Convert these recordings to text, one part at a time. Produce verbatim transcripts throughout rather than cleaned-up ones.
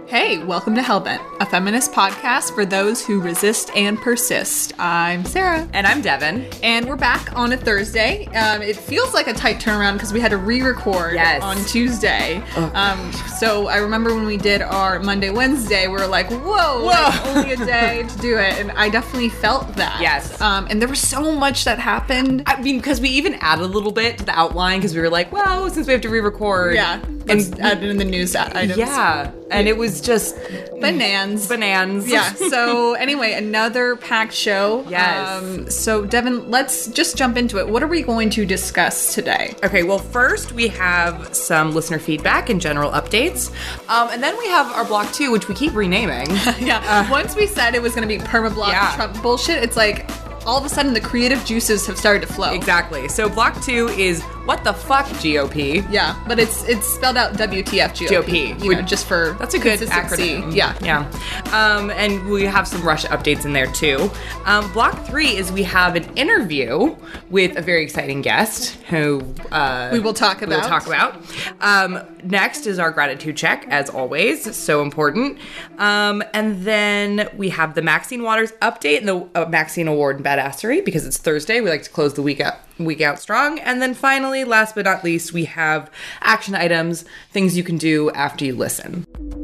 Hey, welcome to Hellbent, a feminist podcast for those who resist and persist. I'm Sarah. And I'm Devin. And we're back on a Thursday. Um, it feels like a tight turnaround because we had to re-record yes. on Tuesday. Um, so I remember when we did our Monday, Wednesday, we were like, whoa, whoa. Like, only a day to do it. And I definitely felt that. Yes. Um, and there was so much that happened. I mean, because we even added a little bit to the outline because we were like, well, since we have to re-record. Yeah. Let's and add it in the news items. Yeah. And it was just Bananas. Bananas. Yeah. So anyway, another packed show. Yes. Um, so Devin, let's just jump into it. What are we going to discuss today? Okay. Well, first we have some listener feedback and general updates. Um, and then we have our block two, which we keep renaming. yeah. Uh, Once we said it was going to be permablock yeah. Trump bullshit, it's like all of a sudden the creative juices have started to flow. Exactly. So block two is what the fuck G O P. Yeah, but it's it's spelled out W T F G O P. G O P. You know, just for That's a good consistency. acronym. Yeah. Yeah. Um, and we have some Rush updates in there too. Um, block three is we have an interview with a very exciting guest who uh, we will talk about. We will talk about. Um, next is our gratitude check, as always. So important. Um, and then we have the Maxine Waters update and the uh, Maxine Award in Badassery because it's Thursday. We like to close the week up. Week out strong. And then finally, last but not least, we have action items, things you can do after you listen.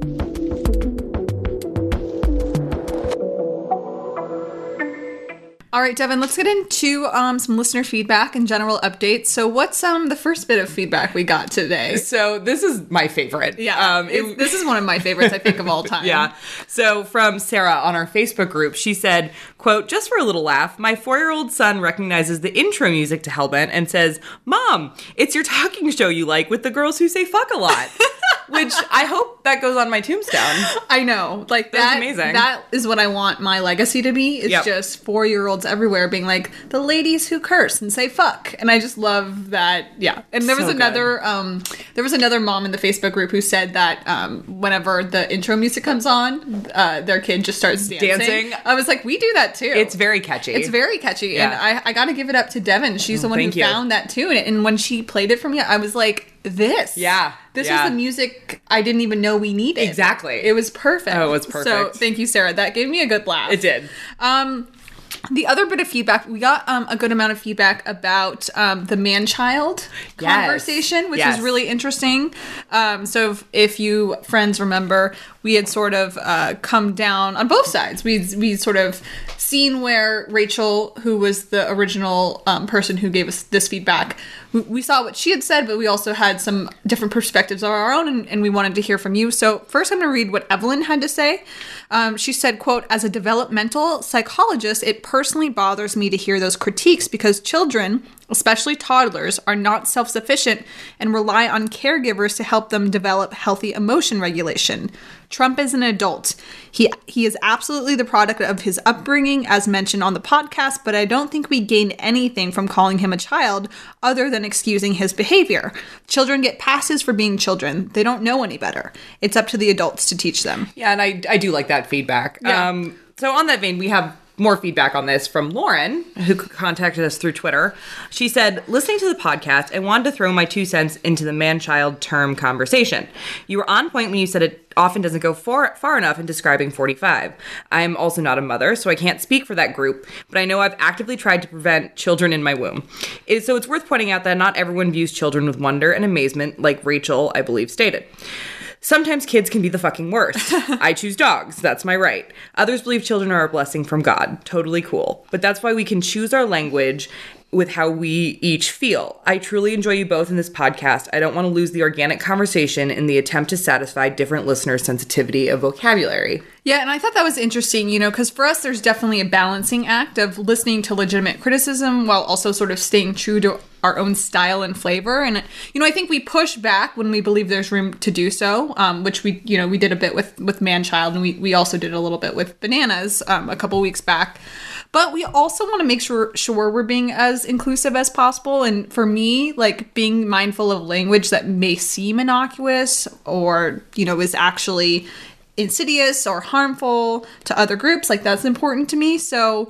All right, Devin, let's get into um, some listener feedback and general updates. So what's um the first bit of feedback we got today? So this is my favorite. Yeah, um, it, this is one of my favorites, I think, of all time. Yeah. So from Sarah on our Facebook group, she said, quote, just for a little laugh, my four-year-old son recognizes the intro music to Hellbent and says, Mom, it's your talking show you like with the girls who say fuck a lot. Which I hope that goes on my tombstone. I know. Like, That's that, amazing. That is what I want my legacy to be. It's yep. just four-year-olds everywhere being like, the ladies who curse and say fuck. And I just love that. Yeah. And there was so another um, there was another mom in the Facebook group who said that um, whenever the intro music comes on, uh, their kid just starts dancing. Dancing. I was like, we do that too. It's very catchy. It's very catchy. Yeah. And I, I got to give it up to Devin. She's the one Thank who you. found that tune. And when she played it for me, I was like, this. Yeah. This yeah. was the music I didn't even know we needed. Exactly. It was perfect. Oh, it was perfect. So thank you, Sarah. That gave me a good laugh. It did. Um, the other bit of feedback, we got um, a good amount of feedback about um, the man-child Yes. conversation, which Yes. was really interesting. Um, so if, if you friends remember, we had sort of uh, come down on both sides. We we sort of seen where Rachel, who was the original um, person who gave us this feedback, we, we saw what she had said, but we also had some different perspectives of our own, and, and we wanted to hear from you. So first I'm going to read what Evelyn had to say. Um, she said, quote, as a developmental psychologist, it personally bothers me to hear those critiques because children, especially toddlers, are not self-sufficient and rely on caregivers to help them develop healthy emotion regulation. Trump is an adult. He he is absolutely the product of his upbringing, as mentioned on the podcast, but I don't think we gain anything from calling him a child other than excusing his behavior. Children get passes for being children. They don't know any better. It's up to the adults to teach them. Yeah, and I, I do like that feedback. Yeah. Um, so on that vein, we have more feedback on this from Lauren, who contacted us through Twitter. She said, listening to the podcast, I wanted to throw my two cents into the man-child term conversation. You were on point when you said it often doesn't go far, far enough in describing forty-five. I'm also not a mother, so I can't speak for that group, but I know I've actively tried to prevent children in my womb. It, so it's worth pointing out that not everyone views children with wonder and amazement, like Rachel, I believe, stated. Sometimes kids can be the fucking worst. I choose dogs. That's my right. Others believe children are a blessing from God. Totally cool. But that's why we can choose our language with how we each feel. I truly enjoy you both in this podcast. I don't want to lose the organic conversation in the attempt to satisfy different listeners' sensitivity of vocabulary. Yeah, and I thought that was interesting, you know, because for us, there's definitely a balancing act of listening to legitimate criticism while also sort of staying true to our own style and flavor. And, you know, I think we push back when we believe there's room to do so, um, which we, you know, we did a bit with, with Man-Child, and we, we also did a little bit with Bananas um, a couple weeks back. But we also want to make sure, sure we're being as inclusive as possible. And for me, like, being mindful of language that may seem innocuous or, you know, is actually insidious or harmful to other groups, like, that's important to me. So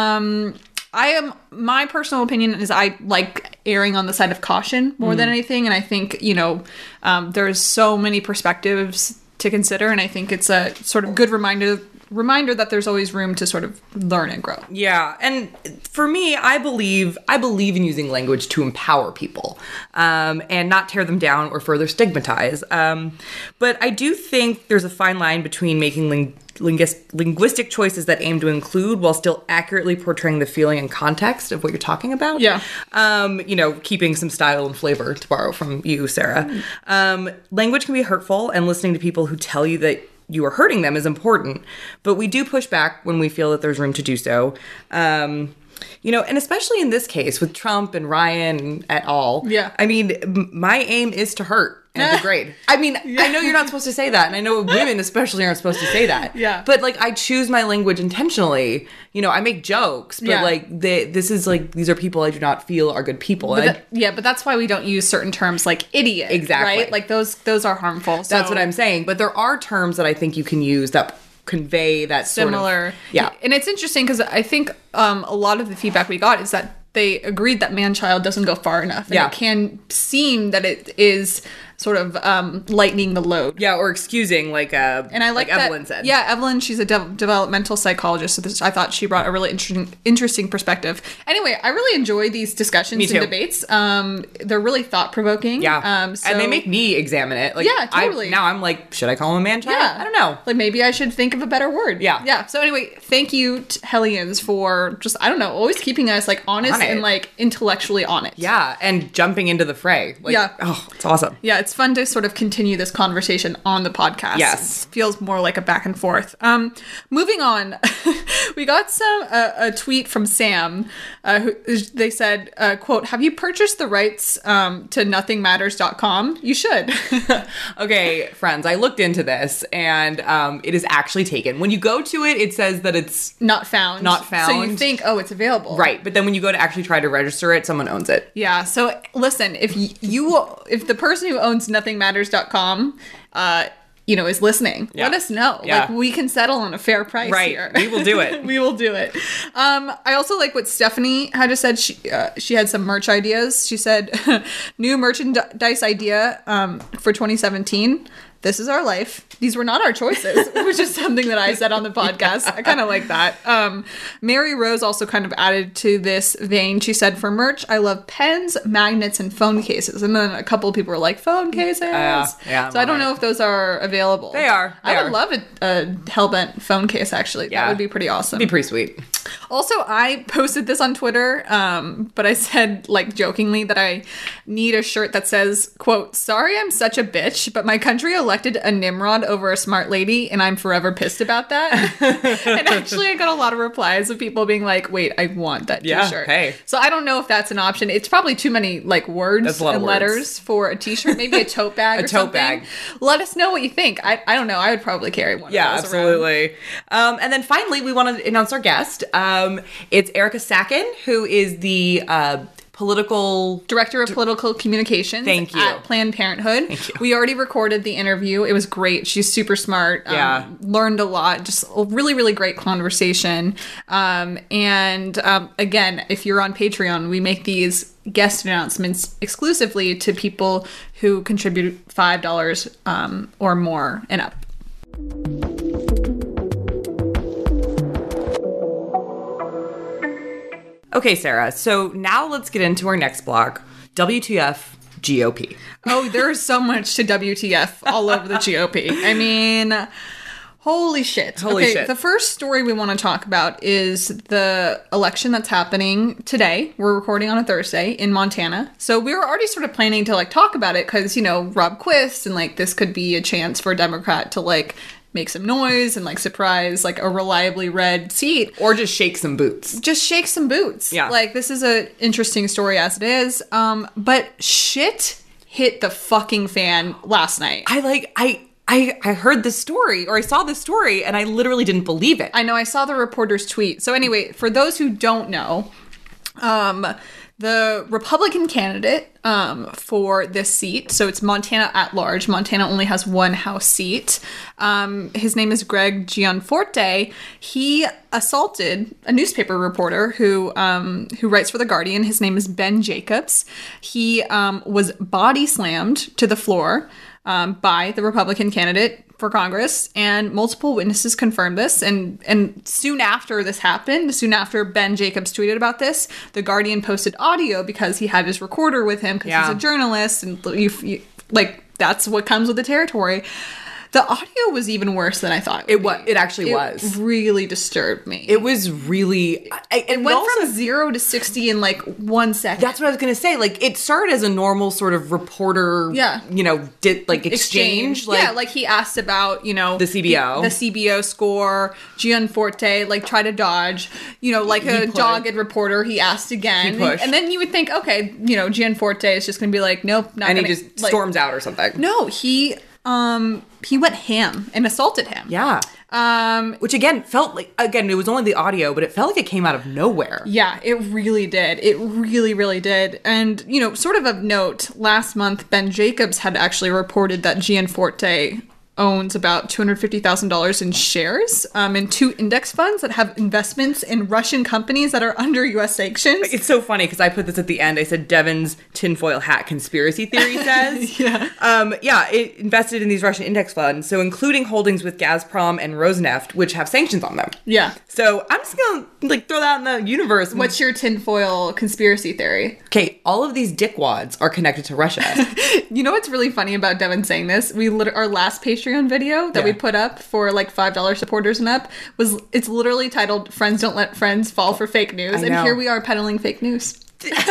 um I am, my personal opinion is I like erring on the side of caution more mm. than anything. And I think, you know, um there's so many perspectives to consider, and I think it's a sort of good reminder reminder that there's always room to sort of learn and grow. Yeah, and for me, I believe I believe in using language to empower people, um, and not tear them down or further stigmatize. Um, but I do think there's a fine line between making ling- linguist- linguistic choices that aim to include while still accurately portraying the feeling and context of what you're talking about. Yeah. Um, you know, keeping some style and flavor, to borrow from you, Sarah. Um, language can be hurtful, and listening to people who tell you that you are hurting them is important, but we do push back when we feel that there's room to do so. Um, you know, and especially in this case with Trump and Ryan et al. Yeah. I mean, m- my aim is to hurt and degrade. I mean, Yeah. I know you're not supposed to say that, and I know women especially aren't supposed to say that. Yeah. But like, I choose my language intentionally. You know, I make jokes, but Yeah. like, they, this is like, these are people I do not feel are good people. But And I- that- yeah, but that's why we don't use certain terms like idiot. Exactly. Right? Like those those are harmful. So that's what I'm saying. But there are terms that I think you can use that convey that similar. sort of, yeah. And it's interesting because I think um, a lot of the feedback we got is that they agreed that man-child doesn't go far enough. And Yeah. it can seem that it is sort of um, lightening the load. Yeah, or excusing, like uh, And I like, like that, Evelyn said. Yeah, Evelyn, she's a de- developmental psychologist, so this, I thought she brought a really interesting interesting perspective. Anyway, I really enjoy these discussions Me and too. debates. Um, they're really thought-provoking. Yeah, Um, so, and they make me examine it. Like, Yeah, totally. I, now I'm like, should I call him a man child? Yeah. I don't know. Like, maybe I should think of a better word. Yeah. Yeah. So anyway, thank you, to Hellions, for just, I don't know, always keeping us, like, honest On it. and, like, intellectually on it. Yeah, and jumping into the fray. Like, Yeah. Oh, it's awesome. Yeah, it's fun to sort of continue this conversation on the podcast. Yes. It feels more like a back and forth. Um, moving on, we got some uh, a tweet from Sam. Uh, who they said, uh, "quote Have you purchased the rights um, to nothing matters dot com? You should." Okay, friends, I looked into this, and um, it is actually taken. When you go to it, it says that it's Not found. Not So you found. think, oh, it's available. right, but then when you go to actually try to register it, someone owns it. Yeah. So listen, if y- you, if the person who owns nothing matters dot com, uh, you know, is listening, Yeah. let us know. Yeah. Like, we can settle on a fair price Right. here. We will do it. We will do it. Um, I also like what Stephanie had just said. She uh, she had some merch ideas. She said, new merchandise idea um, for twenty seventeen. This is our life. These were not our choices, which is something that I said on the podcast. I kind of like that. Um, Mary Rose also kind of added to this vein. She said, for merch, I love pens, magnets, and phone cases. And then a couple of people were like, phone cases? yeah, So I don't love know it. if those are available. They are, they I would are. love a, a Hellbent phone case, actually. Yeah. That would be pretty awesome. It'd be pretty sweet. Also, I posted this on Twitter, um, but I said, like, jokingly that I need a shirt that says, quote, sorry I'm such a bitch, but my country elected a Nimrod over a smart lady, and I'm forever pissed about that. And actually, I got a lot of replies of people being like, wait, I want that Yeah, t-shirt. hey. So I don't know if that's an option. It's probably too many, like, words That's a lot of and words. letters for a t-shirt. Maybe a tote bag A or tote something. bag. Let us know what you think. I, I don't know. I would probably carry one Yeah, of those around. absolutely. Um, and then finally, we want to announce our guest. Um, it's Erica Sacken, who is the uh, political. Director of Political Communications Thank you. at Planned Parenthood. Thank you. We already recorded the interview. It was great. She's super smart. Um, Yeah. Learned a lot. Just a really, really great conversation. Um, and um, again, if you're on Patreon, we make these guest announcements exclusively to people who contribute five dollars um, or more and up. Okay, Sarah. So now let's get into our next block. W T F G O P. Oh, there's so much to W T F all over the G O P. I mean, holy shit. Holy okay, shit. The first story we want to talk about is the election that's happening today. We're recording on a Thursday in Montana. So we were already sort of planning to like talk about it because, you know, Rob Quist and like this could be a chance for a Democrat to like make some noise and like surprise like a reliably red seat. Or just shake some boots. Just shake some boots. Yeah. Like, this is an interesting story as it is. Um, but shit hit the fucking fan last night. I like, I. I, I heard this story, or I saw this story, and I literally didn't believe it. I know, I saw the reporter's tweet. So anyway, for those who don't know, um, the Republican candidate um, for this seat, so it's Montana at large. Montana only has one House seat. Um, his name is Greg Gianforte. He assaulted a newspaper reporter who um, who writes for The Guardian. His name is Ben Jacobs. He um, was body slammed to the floor um, by the Republican candidate. for Congress, and multiple witnesses confirmed this. And and soon after this happened, soon after Ben Jacobs tweeted about this, The Guardian posted audio because he had his recorder with him because Yeah. he's a journalist, and you, you, like that's what comes with the territory. The audio was even worse than I thought it, It would was. be. It actually It was. really disturbed me. It was really. I, It and went also, from zero to sixty in like one second. That's what I was gonna say. Like, it started as a normal sort of reporter. Yeah. You know, did like exchange. Like, yeah, like he asked about, you know, The C B O. the, the C B O score. Gianforte like try to dodge, you know, like a pushed. dogged reporter. He asked again, He pushed. and then you would think, okay, you know, Gianforte is just gonna be like, nope, not and he gonna, just like, storms out or something. No, he um he went ham and assaulted him. Yeah. Um. Which again felt like, again, it was only the audio, but it felt like it came out of nowhere. Yeah, it really did. It really, really did. And, you know, sort of of note, last month, Ben Jacobs had actually reported that Gianforte owns about two hundred fifty thousand dollars in shares um, in two index funds that have investments in Russian companies that are under U S sanctions. It's so funny because I put this at the end. I said Devin's tinfoil hat conspiracy theory says. Yeah. Um, yeah, it invested in these Russian index funds, so including holdings with Gazprom and Rosneft, which have sanctions on them. Yeah. So I'm just gonna like throw that in the universe. What's your tinfoil conspiracy theory? Okay, all of these dickwads are connected to Russia. You know what's really funny about Devin saying this? We lit- our last Patreon video that we Yeah. put up for like five dollars supporters and up was it's literally titled "Friends Don't Let Friends Fall for Fake News," I and know. here we are peddling fake news.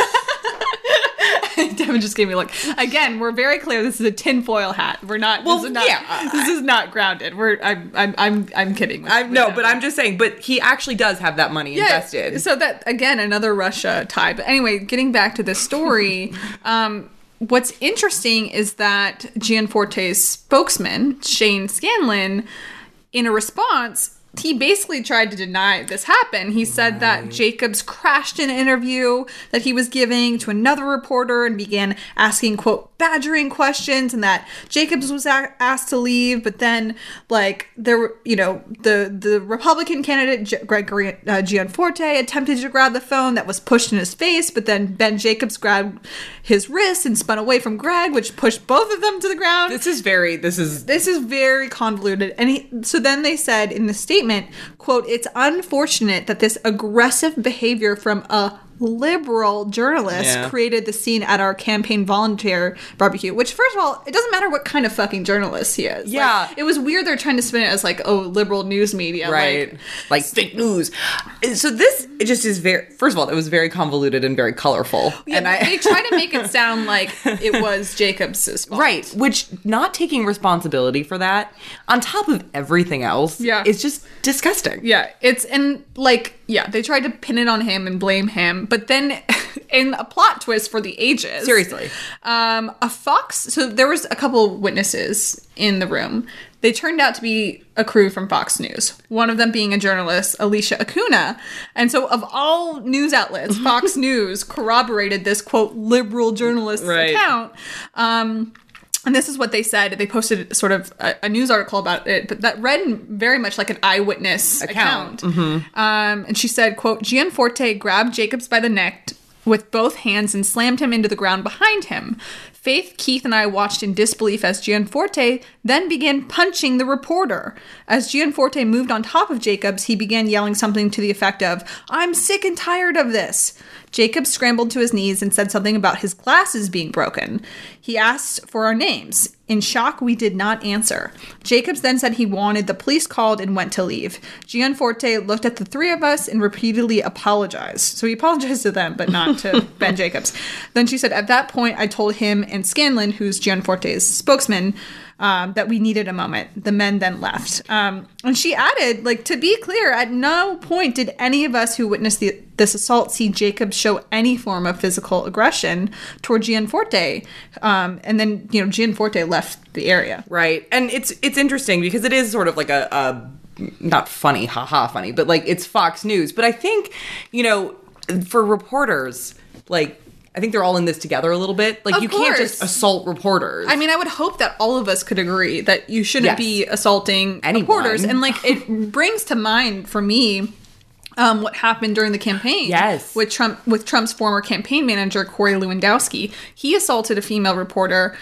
Devin just gave me a look. Again, we're very clear. This is a tinfoil hat. We're not. Well, this is not, yeah. This is not grounded. We're. I'm. I'm. I'm. I'm kidding. with- I with no, Devin. but I'm just saying. But he actually does have that money invested. So that again, another Russia tie. But anyway, getting back to this story, um, what's interesting is that Gianforte's spokesman Shane Scanlon, in a response, he basically tried to deny this happened. He said that Jacobs crashed an interview that he was giving to another reporter and began asking, quote, badgering questions, and that Jacobs was a- asked to leave. But then, like, there were, you know, the, the Republican candidate, G- Gregory uh, Gianforte, attempted to grab the phone that was pushed in his face, but then Ben Jacobs grabbed his wrist and spun away from Greg, which pushed both of them to the ground. This is very. This is. This is very convoluted. And he, so then they said in the statement, quote, it's unfortunate that this aggressive behavior from a liberal journalist Yeah. created the scene at our campaign volunteer barbecue, which first of all, it doesn't matter what kind of fucking journalist he is. Yeah. Like, it was weird they're trying to spin it as like, oh, liberal news media. Right. Like, Like, fake news. So this, it just is very, first of all, it was very convoluted and very colorful. yeah, and I, they try to make it sound like it was Jacobs's fault. right. Which, not taking responsibility for that, on top of everything else, Yeah. is just disgusting. Yeah, it's and like yeah, they tried to pin it on him and blame him, but then in a plot twist for the ages, Seriously. um, a Fox. So there was a couple witnesses in the room. They turned out to be a crew from Fox News. One of them being a journalist, Alicia Acuna, and so of all news outlets, Fox News corroborated this quote liberal journalist Right. account. Um, And this is what they said. They posted sort of a, a news article about it, but that read very much like an eyewitness account. Account. Um, and she said, quote, Gianforte grabbed Jacobs by the neck with both hands and slammed him into the ground behind him. Faith, Keith, and I watched in disbelief as Gianforte then began punching the reporter. As Gianforte moved on top of Jacobs, he began yelling something to the effect of, I'm sick and tired of this. Jacobs scrambled to his knees and said something about his glasses being broken. He asked for our names. In shock, we did not answer. Jacobs then said he wanted the police called and went to leave. Gianforte looked at the three of us and repeatedly apologized. So he apologized to them, but not to Ben Jacobs. Then she said, at that point, I told him and Scanlon, who's Gianforte's spokesman, um, that we needed a moment. The men then left. Um, and she added, like, to be clear, at no point did any of us who witnessed the, this assault see Jacobs show any form of physical aggression toward Gianforte. Um, and then, you know, Gianforte left the area. Right. And it's it's interesting because it is sort of like a, a not funny, haha funny, but like it's Fox News. But I think, you know, for reporters, like, I think they're all in this together a little bit. Like, Of you can't course. just assault reporters. I mean, I would hope that all of us could agree that you shouldn't Yes. be assaulting Anyone. reporters. And, like, it brings to mind for me um, what happened during the campaign. Yes. With Trump, with Trump's former campaign manager, Corey Lewandowski. He assaulted a female reporter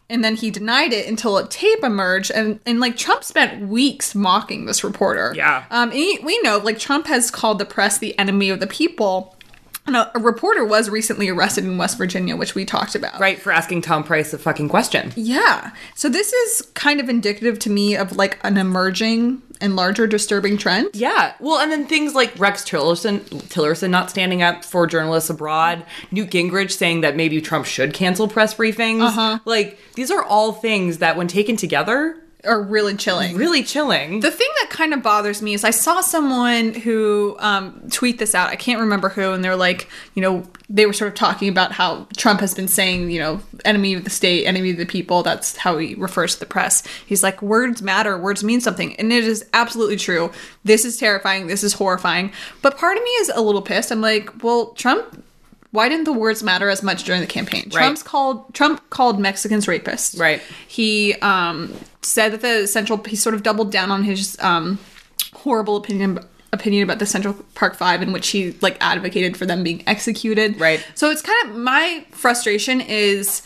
and then he denied it until a tape emerged, and, and like Trump spent weeks mocking this reporter. Yeah. Um, and he, we know, like, Trump has called the press the enemy of the people. And a, a reporter was recently arrested in West Virginia, which we talked about. Right, for asking Tom Price a fucking question. Yeah. So this is kind of indicative to me of like an emerging and larger disturbing trend. Yeah. Well, and then things like Rex Tillerson, Tillerson not standing up for journalists abroad, Newt Gingrich saying that maybe Trump should cancel press briefings. Uh-huh. Like, these are all things that when taken together Are really chilling. Really chilling. The thing that kind of bothers me is I saw someone who um, tweet this out. I can't remember who, and they're like, you know, they were sort of talking about how Trump has been saying, you know, enemy of the state, enemy of the people. That's how he refers to the press. He's like, words matter, words mean something. And it is absolutely true. This is terrifying. This is horrifying. But part of me is a little pissed. I'm like, well, Trump... Why didn't the words matter as much during the campaign? Right. Trump's called Trump called Mexicans rapists. Right. He um, said that the Central. He sort of doubled down on his um, horrible opinion opinion about the Central Park Five, in which he like advocated for them being executed. Right. So it's kind of my frustration is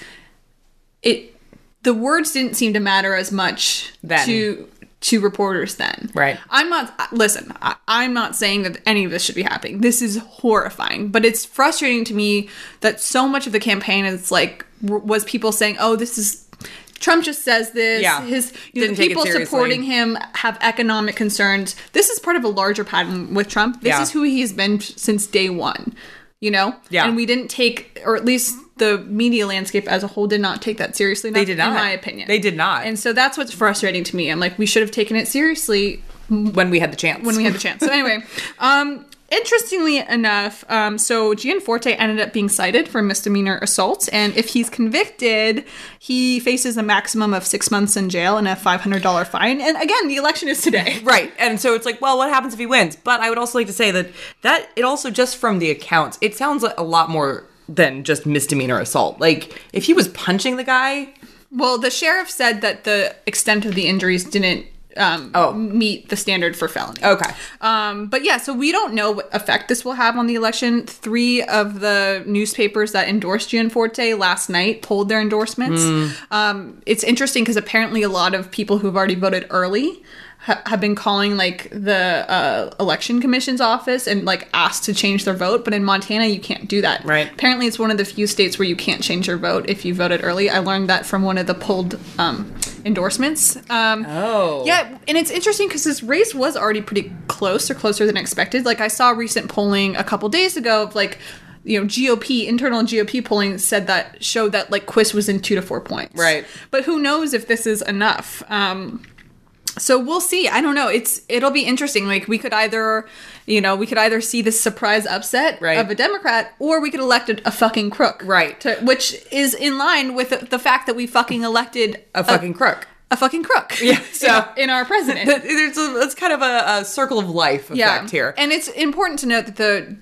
it. The words didn't seem to matter as much Then. to. to reporters then. Right. I'm not, listen, I, I'm not saying that any of this should be happening. This is horrifying, but it's frustrating to me that so much of the campaign is like, w- was people saying, oh, this is, Trump just says this. Yeah. His, you know, Didn't the take it people seriously. supporting him have economic concerns. This is part of a larger pattern with Trump. This Yeah. is who he's been since day one, you know? Yeah. And we didn't take, or at least the media landscape as a whole did not take that seriously. They did not. In my opinion. They did not. And so that's what's frustrating to me. I'm like, we should have taken it seriously when we had the chance. when we had the chance. So anyway, um, interestingly enough, um, so Gianforte ended up being cited for misdemeanor assault, and if he's convicted, he faces a maximum of six months in jail and a five hundred dollars fine. And again, the election is today. Right. And so it's like, well, what happens if he wins? But I would also like to say that that it also, just from the accounts, it sounds like a lot more than just misdemeanor assault. Like, if he was punching the guy... Well, the sheriff said that the extent of the injuries didn't um, Oh. meet the standard for felony. Okay. Um, but yeah, so we don't know what effect this will have on the election. Three of the newspapers that endorsed Gianforte last night pulled their endorsements. Mm. Um, it's interesting because apparently a lot of people who've already voted early ha- have been calling like the uh, election commission's office and like asked to change their vote. But in Montana, you can't do that. Right. Apparently, it's one of the few states where you can't change your vote if you voted early. I learned that from one of the pulled um, endorsements. Um, Oh. Yeah, and it's interesting because this race was already pretty close or closer than expected. Like I saw recent polling a couple days ago of like, you know, G O P, internal G O P polling said that showed that like Quist was in two to four points. Right. But who knows if this is enough. Um, so we'll see. I don't know. It's it'll be interesting. Like we could either, you know, we could either see this surprise upset Right. of a Democrat, or we could elect a, a fucking crook. Right. To, which is in line with the, the fact that we fucking elected A fucking crook. a fucking crook. Yeah, so- in our president. There's a, it's kind of a, a circle of life effect here. And it's important to note that the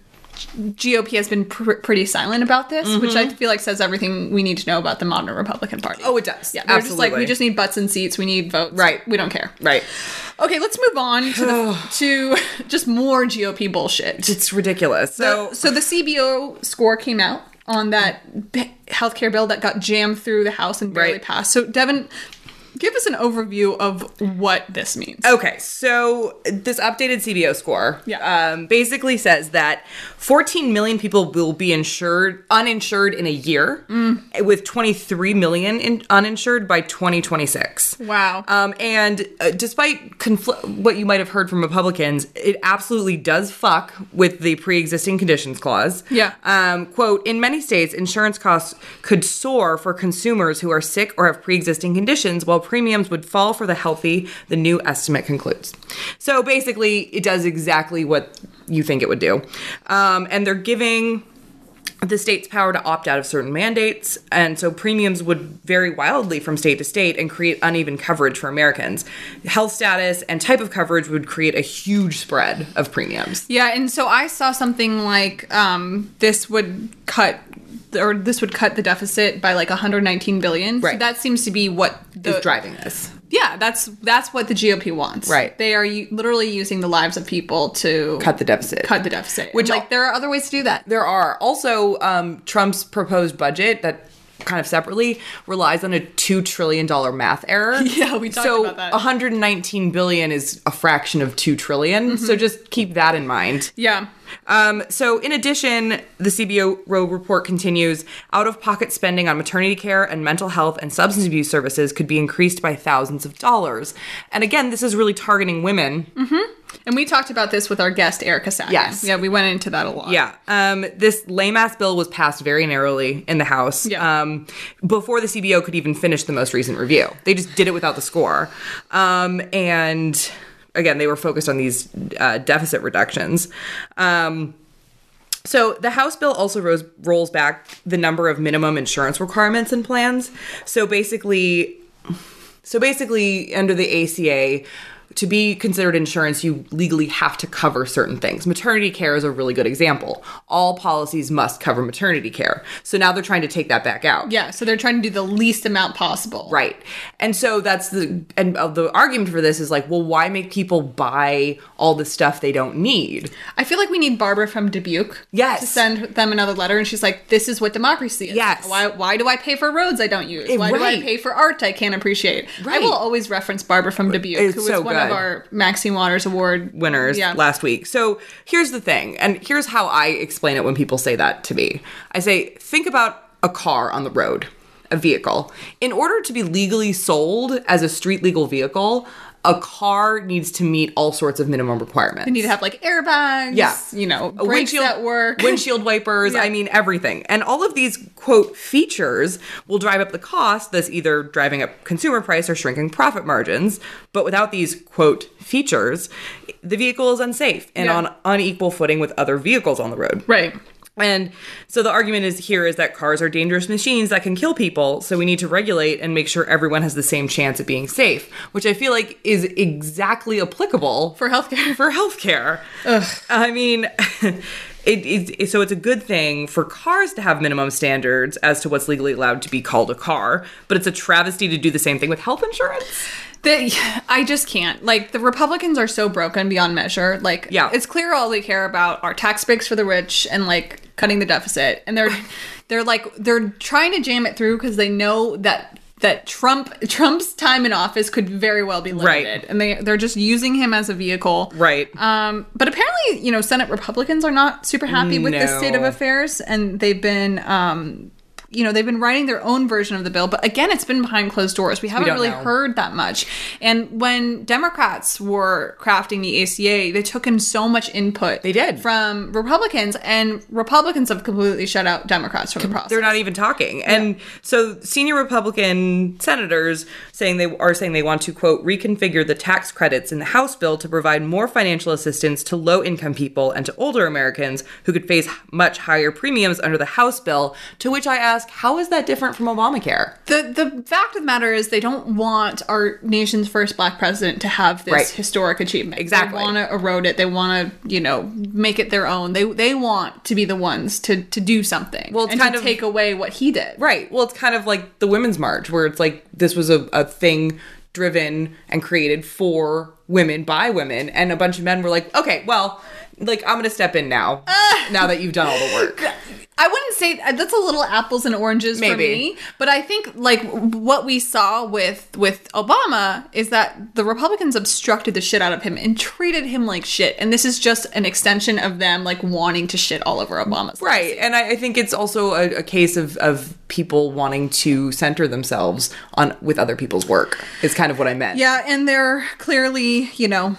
G O P has been pr- pretty silent about this, which I feel like says everything we need to know about the modern Republican Party. Oh, it does. Yeah, they're just like, Absolutely. we just need butts and seats. We need votes. Right. We don't care. Right. Okay, let's move on to the, to just more G O P bullshit. It's ridiculous. So, So, so the C B O score came out on that b- healthcare bill that got jammed through the House and barely Right. passed. So, Devin, give us an overview of what this means. okay, so this updated C B O score Yeah. um, basically says that fourteen million people will be insured, uninsured in a year, with twenty-three million in, uninsured by twenty twenty-six. Wow. Um, and uh, despite confl- what you might have heard from Republicans, it absolutely does fuck with the pre-existing conditions clause. Yeah. Um, quote, in many states, insurance costs could soar for consumers who are sick or have pre-existing conditions, while premiums would fall for the healthy, the new estimate concludes. So basically, it does exactly what you think it would do. Um, and they're giving the state's power to opt out of certain mandates, and so premiums would vary wildly from state to state and create uneven coverage for Americans. Health status and type of coverage would create a huge spread of premiums. Yeah, and so I saw something like um, this would cut, or this would cut the deficit by like one hundred nineteen billion dollars. So Right. that seems to be what the, Is driving this. Yeah, that's that's what the G O P wants. Right. They are u- literally using the lives of people to Cut the deficit. cut the deficit. Which Which like there are other ways to do that. There are also um, Trump's proposed budget that kind of separately, relies on a two trillion dollars math error. Yeah, we talked so about that. one hundred nineteen billion is a fraction of two trillion. Mm-hmm. So just keep that in mind. Yeah. Um, so in addition, the C B O report continues, out-of-pocket spending on maternity care and mental health and substance abuse services could be increased by thousands of dollars. And again, this is really targeting women. Mm-hmm. And we talked about this with our guest, Erica Sagan. Yes. Yeah, we went into that a lot. Yeah. Um, this lame-ass bill was passed very narrowly in the House yeah. um, before the C B O could even finish the most recent review. They just did it without the score. Um, and... Again, they were focused on these uh, deficit reductions. Um, so the House bill also rose, rolls back the number of minimum insurance requirements and plans. So basically, so basically, under the A C A, to be considered insurance, you legally have to cover certain things. Maternity care is a really good example. All policies must cover maternity care. So now they're trying to take that back out. Yeah, so they're trying to do the least amount possible. Right. And so that's the, and the argument for this is like, well, why make people buy all the stuff they don't need? I feel like we need Barbara from Dubuque yes. to send them another letter. And she's like, this is what democracy is. Yes. Why, why do I pay for roads I don't use? It, why right. do I pay for art I can't appreciate? Right. I will always reference Barbara from Dubuque, It's who was so one good. of our Maxine Waters Award winners yeah. last week. So here's the thing, and here's how I explain it when people say that to me. I say, think about a car on the road, a vehicle. In order to be legally sold as a street legal vehicle, a car needs to meet all sorts of minimum requirements. They need to have like airbags, yeah. you know, a brakes windshield, that work. windshield wipers, yeah. I mean, everything. And all of these, quote, features will drive up the cost, thus either driving up consumer price or shrinking profit margins. But without these, quote, features, the vehicle is unsafe and yeah. on unequal footing with other vehicles on the road. Right. And so the argument is here is that cars are dangerous machines that can kill people, so we need to regulate and make sure everyone has the same chance at being safe, which I feel like is exactly applicable For healthcare. For healthcare. Ugh. I mean, it, it, so it's a good thing for cars to have minimum standards as to what's legally allowed to be called a car, but it's a travesty to do the same thing with health insurance. They, I just can't. Like, the Republicans are so broken beyond measure. Like, yeah. it's clear all they care about are tax breaks for the rich and, like, cutting the deficit. And they're, they're like, they're trying to jam it through because they know that that Trump Trump's time in office could very well be limited. Right. And they, they're just using him as a vehicle. Right. Um, but apparently, you know, Senate Republicans are not super happy with no. this state of affairs. And they've been... Um, you know, they've been writing their own version of the bill, but again, it's been behind closed doors. We haven't we really know. heard that much. And when Democrats were crafting the A C A, they took in so much input. They did. From Republicans, and Republicans have completely shut out Democrats from the process. They're not even talking. And yeah. so senior Republican senators saying they are saying they want to, quote, reconfigure the tax credits in the House bill to provide more financial assistance to low-income people and to older Americans who could face much higher premiums under the House bill, to which I ask, how is that different from Obamacare? The the fact of the matter is they don't want our nation's first black president to have this right. historic achievement. Exactly. They want to erode it. They want to, you know, make it their own. They they want to be the ones to, to do something. Well, it's and kind to of, take away what he did. Right. Well, it's kind of like the Women's March, where it's like this was a, a thing driven and created for women by women, and a bunch of men were like, okay, well, like, I'm going to step in now, uh, now that you've done all the work. I wouldn't say that's a little apples and oranges Maybe. for me, but I think like what we saw with with Obama is that the Republicans obstructed the shit out of him and treated him like shit, and this is just an extension of them like wanting to shit all over Obama's right. legacy. And I, I think it's also a, a case of of people wanting to center themselves on with other people's work is kind of what I meant. Yeah, and they're clearly, you know,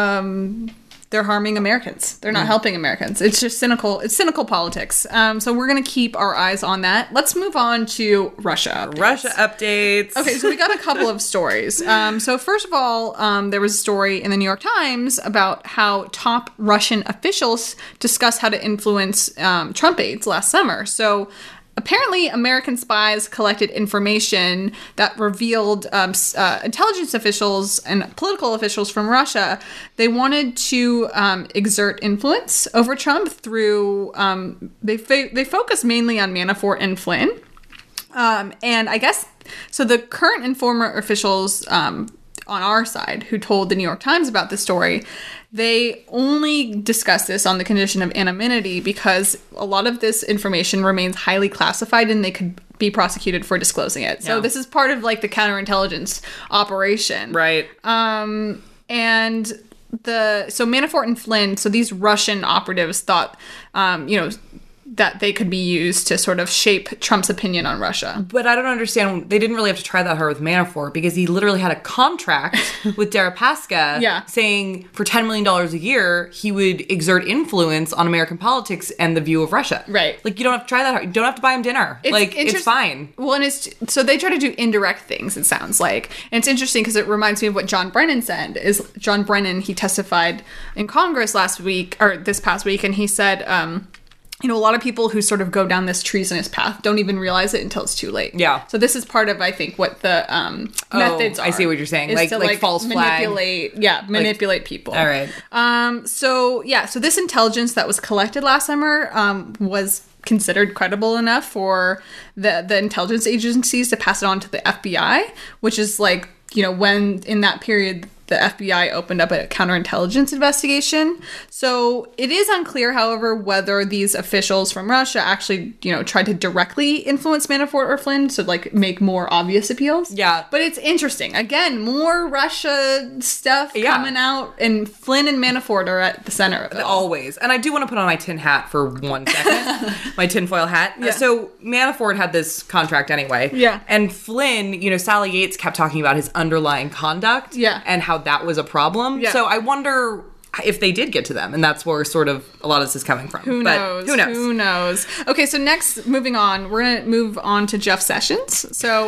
um they're harming Americans. They're not mm. helping Americans. It's just cynical. It's cynical politics. Um, so we're going to keep our eyes on that. Let's move on to Russia updates. Russia updates. Okay, so we got a couple of stories. Um, so first of all, um, there was a story in the New York Times about how top Russian officials discussed how to influence um, Trump aides last summer. So apparently, American spies collected information that revealed um, uh, intelligence officials and political officials from Russia. They wanted to um, exert influence over Trump through, um, they, fo- they focused mainly on Manafort and Flynn. Um, and I guess, so the current and former officials um, on our side who told the New York Times about this story, they only discuss this on the condition of anonymity because a lot of this information remains highly classified and they could be prosecuted for disclosing it. So Yeah. this is part of like the counterintelligence operation. Right. Um, and the so Manafort and Flynn, so these Russian operatives thought, um, you know, that they could be used to sort of shape Trump's opinion on Russia. But I don't understand. They didn't really have to try that hard with Manafort because he literally had a contract with Deripaska Yeah. saying for ten million dollars a year, he would exert influence on American politics and the view of Russia. Right. Like, you don't have to try that hard. You don't have to buy him dinner. like, it's interest- fine. Well, and it's so they try to do indirect things. It sounds like, and it's interesting because it reminds me of what John Brennan said. Is John Brennan? He testified in Congress last week or this past week, and he said, um, you know, a lot of people who sort of go down this treasonous path don't even realize it until it's too late. Yeah. So this is part of, I think, what the um, Oh, methods are. I see what you're saying. is Like- to, like false flag. manipulate. Yeah, manipulate people. All right. Um, so yeah, so this intelligence that was collected last summer um, was considered credible enough for the the intelligence agencies to pass it on to the F B I, which is like, you know, when in that period the F B I opened up a counterintelligence investigation. So it is unclear, however, whether these officials from Russia actually, you know, tried to directly influence Manafort or Flynn to like make more obvious appeals. Yeah. But it's interesting. Again, more Russia stuff Yeah. coming out, and Flynn and Manafort are at the center of it. all. Always. And I do want to put on my tin hat for one second. My tinfoil hat. Yeah. So Manafort had this contract anyway. Yeah. And Flynn, you know, Sally Yates kept talking about his underlying conduct. Yeah. And how that was a problem. Yeah. So I wonder if they did get to them. And that's where sort of a lot of this is coming from. Who But knows? Who knows? Who knows? Okay, so next, moving on, we're going to move on to Jeff Sessions. So,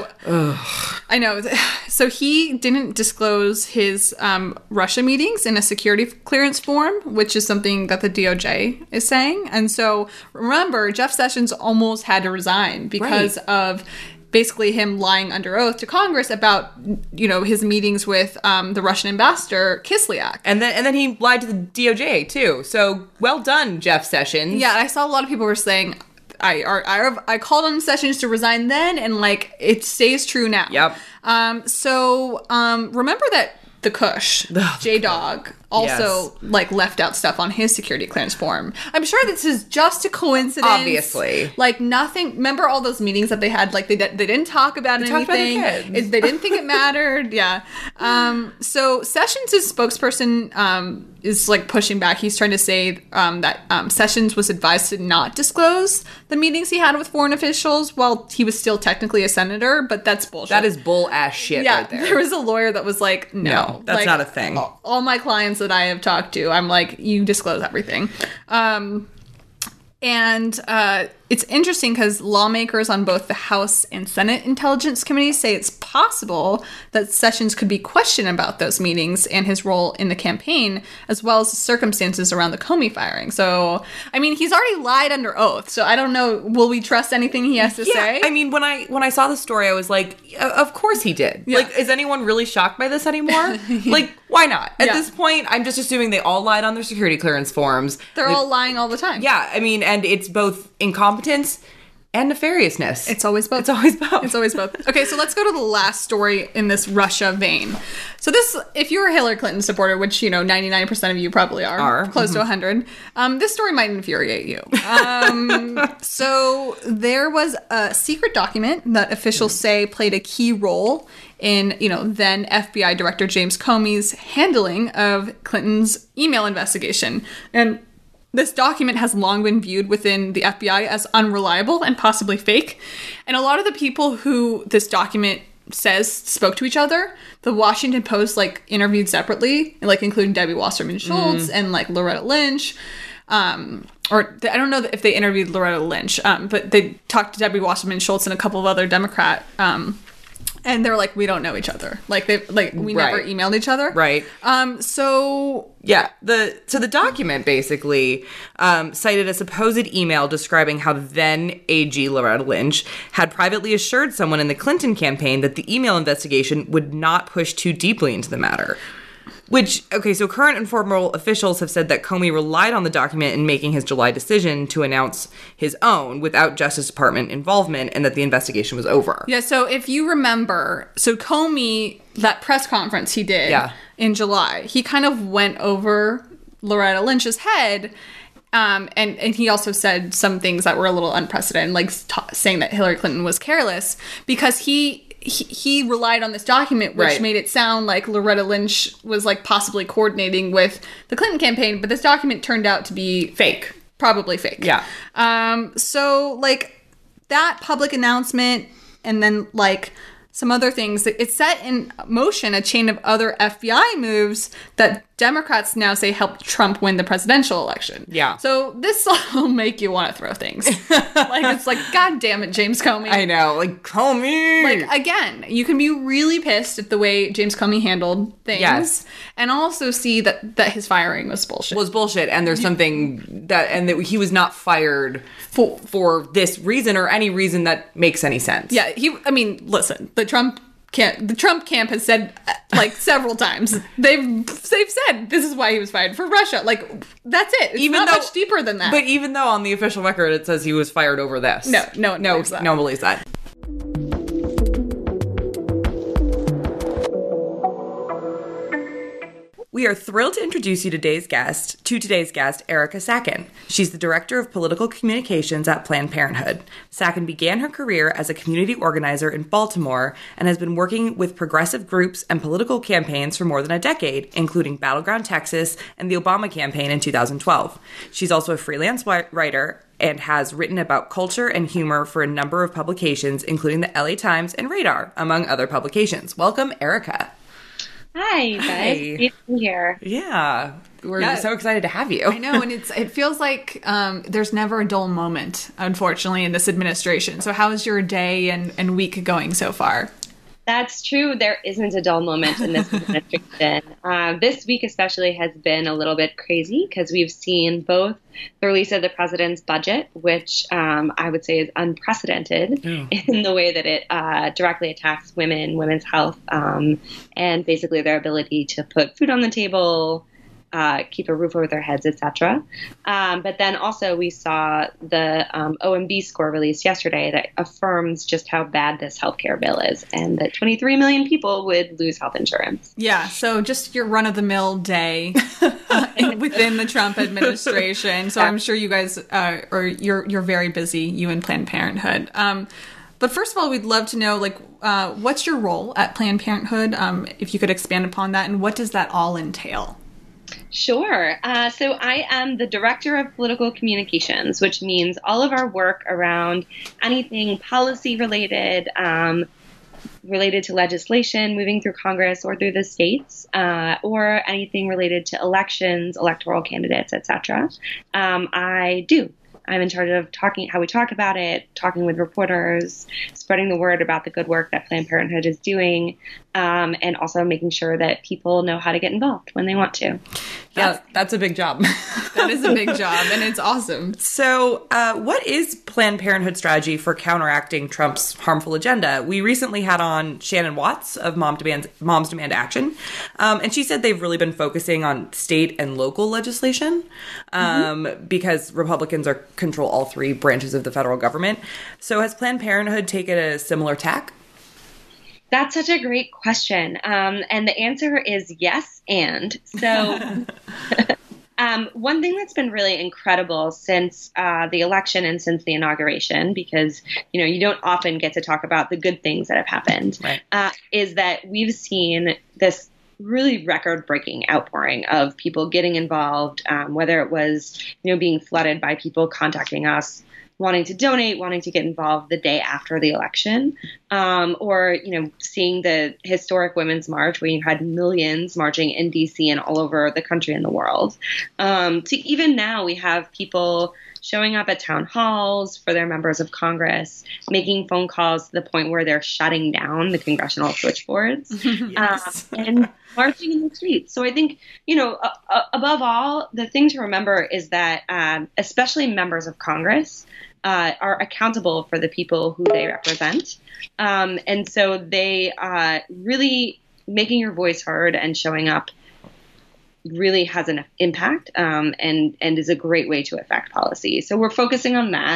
I know. So he didn't disclose his um, Russia meetings in a security clearance form, which is something that the D O J is saying. And so, remember, Jeff Sessions almost had to resign because Right. of basically him lying under oath to Congress about, you know, his meetings with um, the Russian ambassador, Kislyak. And then and then he lied to the D O J too. So well done, Jeff Sessions. Yeah, I saw a lot of people were saying, I I, I called on Sessions to resign then, and like it stays true now. Yep. Um. So um. Remember that the Kush, J Dog, also Yes. like left out stuff on his security clearance form. I'm sure this is just a coincidence. Obviously. Like nothing. Remember all those meetings that they had? Like they di- they didn't talk about They talked about anything. their kids. It- they didn't think it mattered. Yeah. Um. So Sessions' spokesperson um is like pushing back. He's trying to say um that um Sessions was advised to not disclose the meetings he had with foreign officials while he was still technically a senator. But that's bullshit. That is bull ass shit Yeah, right there. there was a lawyer that was like, no, No, that's Like, not a thing. All, all my clients that I have talked to, I'm like, you disclose everything. Um, and uh, it's interesting because lawmakers on both the House and Senate Intelligence Committees say it's possible that Sessions could be questioned about those meetings and his role in the campaign, as well as the circumstances around the Comey firing. So, I mean, he's already lied under oath. So I don't know, will we trust anything he has to Yeah, say? I mean, when I when I saw the story, I was like, "O- of course he did. Yeah. Like, is anyone really shocked by this anymore? Like, why not? At Yeah. this point, I'm just assuming they all lied on their security clearance forms. They're They- all lying all the time. yeah. I mean, and it's both incompetence and nefariousness. It's always both. It's always both. It's always both. Okay, so let's go to the last story in this Russia vein. So this, if you're a Hillary Clinton supporter, which, you know, ninety-nine percent of you probably are, Are. close to one hundred, um, this story might infuriate you. Um, so there was a secret document that officials say played a key role in, you know, then F B I Director James Comey's handling of Clinton's email investigation. And this document has long been viewed within the F B I as unreliable and possibly fake. And a lot of the people who this document says spoke to each other, the Washington Post like interviewed separately, like including Debbie Wasserman Schultz and like Loretta Lynch. Um, or th- I don't know if they interviewed Loretta Lynch, um, but they talked to Debbie Wasserman Schultz and a couple of other Democrat um, and they're like, we don't know each other. Like they like we never Right. emailed each other. Right. Um. So Yeah, the so the document basically um, cited a supposed email describing how then A G Loretta Lynch had privately assured someone in the Clinton campaign that the email investigation would not push too deeply into the matter. Which, okay, so current and former officials have said that Comey relied on the document in making his July decision to announce his own without Justice Department involvement and that the investigation was over. yeah. So if you remember, so Comey, that press conference he did Yeah. in July, he kind of went over Loretta Lynch's head. Um, and, and he also said some things that were a little unprecedented, like t- saying that Hillary Clinton was careless because he he, he relied on this document, which Right. made it sound like Loretta Lynch was like possibly coordinating with the Clinton campaign. But this document turned out to be Fake. probably fake. Yeah. Um, so like that public announcement and then like some other things, it set in motion a chain of other F B I moves that Democrats now say helped Trump win the presidential election. Yeah. So this will make you want to throw things. Like, it's like, God damn it, James Comey. I know, like, Comey! Like, again, you can be really pissed at the way James Comey handled things. Yes. And also see that, that his firing was bullshit. was bullshit, and there's something that, and that he was not fired for, for this reason or any reason that makes any sense. Yeah, he, I mean, listen, the Trump camp, the Trump camp has said, uh, like, several times, they've, they've said this is why he was fired for Russia. Like, that's it. It's Even not though- much deeper than that. But even though on the official record it says he was fired over this. No, no one no, believes that. no one believes that. We are thrilled to introduce you to today's guest, to today's guest, Erica Sacken. She's the Director of Political Communications at Planned Parenthood. Sacken began her career as a community organizer in Baltimore and has been working with progressive groups and political campaigns for more than a decade, including Battleground Texas and the Obama campaign in two thousand twelve. She's also a freelance writer and has written about culture and humor for a number of publications, including the L A Times and Radar, among other publications. Welcome, Erica. Hi, guys. Hi. Great to be here. Yeah, we're Yeah. so excited to have you. I know, and it's it feels like um, there's never a dull moment, unfortunately, in this administration. So how is your day and, and week going so far? That's true. There isn't a dull moment in this administration. Uh, this week especially has been a little bit crazy because we've seen both the release of the president's budget, which um, I would say is unprecedented Yeah. in the way that it uh, directly attacks women, women's health, um, and basically their ability to put food on the table, uh, keep a roof over their heads, et cetera. Um, but then also we saw the um, O M B score released yesterday that affirms just how bad this healthcare bill is and that twenty-three million people would lose health insurance. Yeah, so just your run-of-the-mill day uh, within the Trump administration. So I'm sure you guys uh, are you're you're very busy, you and Planned Parenthood. Um, but first of all, we'd love to know, like, uh, what's your role at Planned Parenthood? Um, if you could expand upon that, and what does that all entail? Sure. Uh, so I am the Director of Political Communications, which means all of our work around anything policy related, um, related to legislation moving through Congress or through the states, uh, or anything related to elections, electoral candidates, et cetera. Um, I do. I'm in charge of talking, how we talk about it, talking with reporters, spreading the word about the good work that Planned Parenthood is doing, um, and also making sure that people know how to get involved when they want to. Yeah, that's a big job. That is a big job, and it's awesome. So, uh, what is Planned Parenthood's strategy for counteracting Trump's harmful agenda? We recently had on Shannon Watts of Mom Demands, Moms Demand Action, um, and she said they've really been focusing on state and local legislation um, mm-hmm. because Republicans are control all three branches of the federal government. So, has Planned Parenthood taken a similar tack? That's such a great question. Um, and the answer is yes, and. So um, one thing that's been really incredible since uh, the election and since the inauguration, because, you know, you don't often get to talk about the good things that have happened, right. uh, is that we've seen this really record-breaking outpouring of people getting involved, um, whether it was, you know, being flooded by people contacting us, wanting to donate, wanting to get involved the day after the election, um, or, you know, seeing the historic Women's March where you had millions marching in D C and all over the country and the world. Um, to even now, we have people showing up at town halls for their members of Congress, making phone calls to the point where they're shutting down the congressional switchboards, Yes. um, and marching in the streets. So I think, you know, uh, uh, above all, the thing to remember is that um, especially members of Congress Uh, are accountable for the people who they represent. Um, and so they uh, really making your voice heard and showing up really has an impact um, and, and is a great way to affect policy. So we're focusing on that.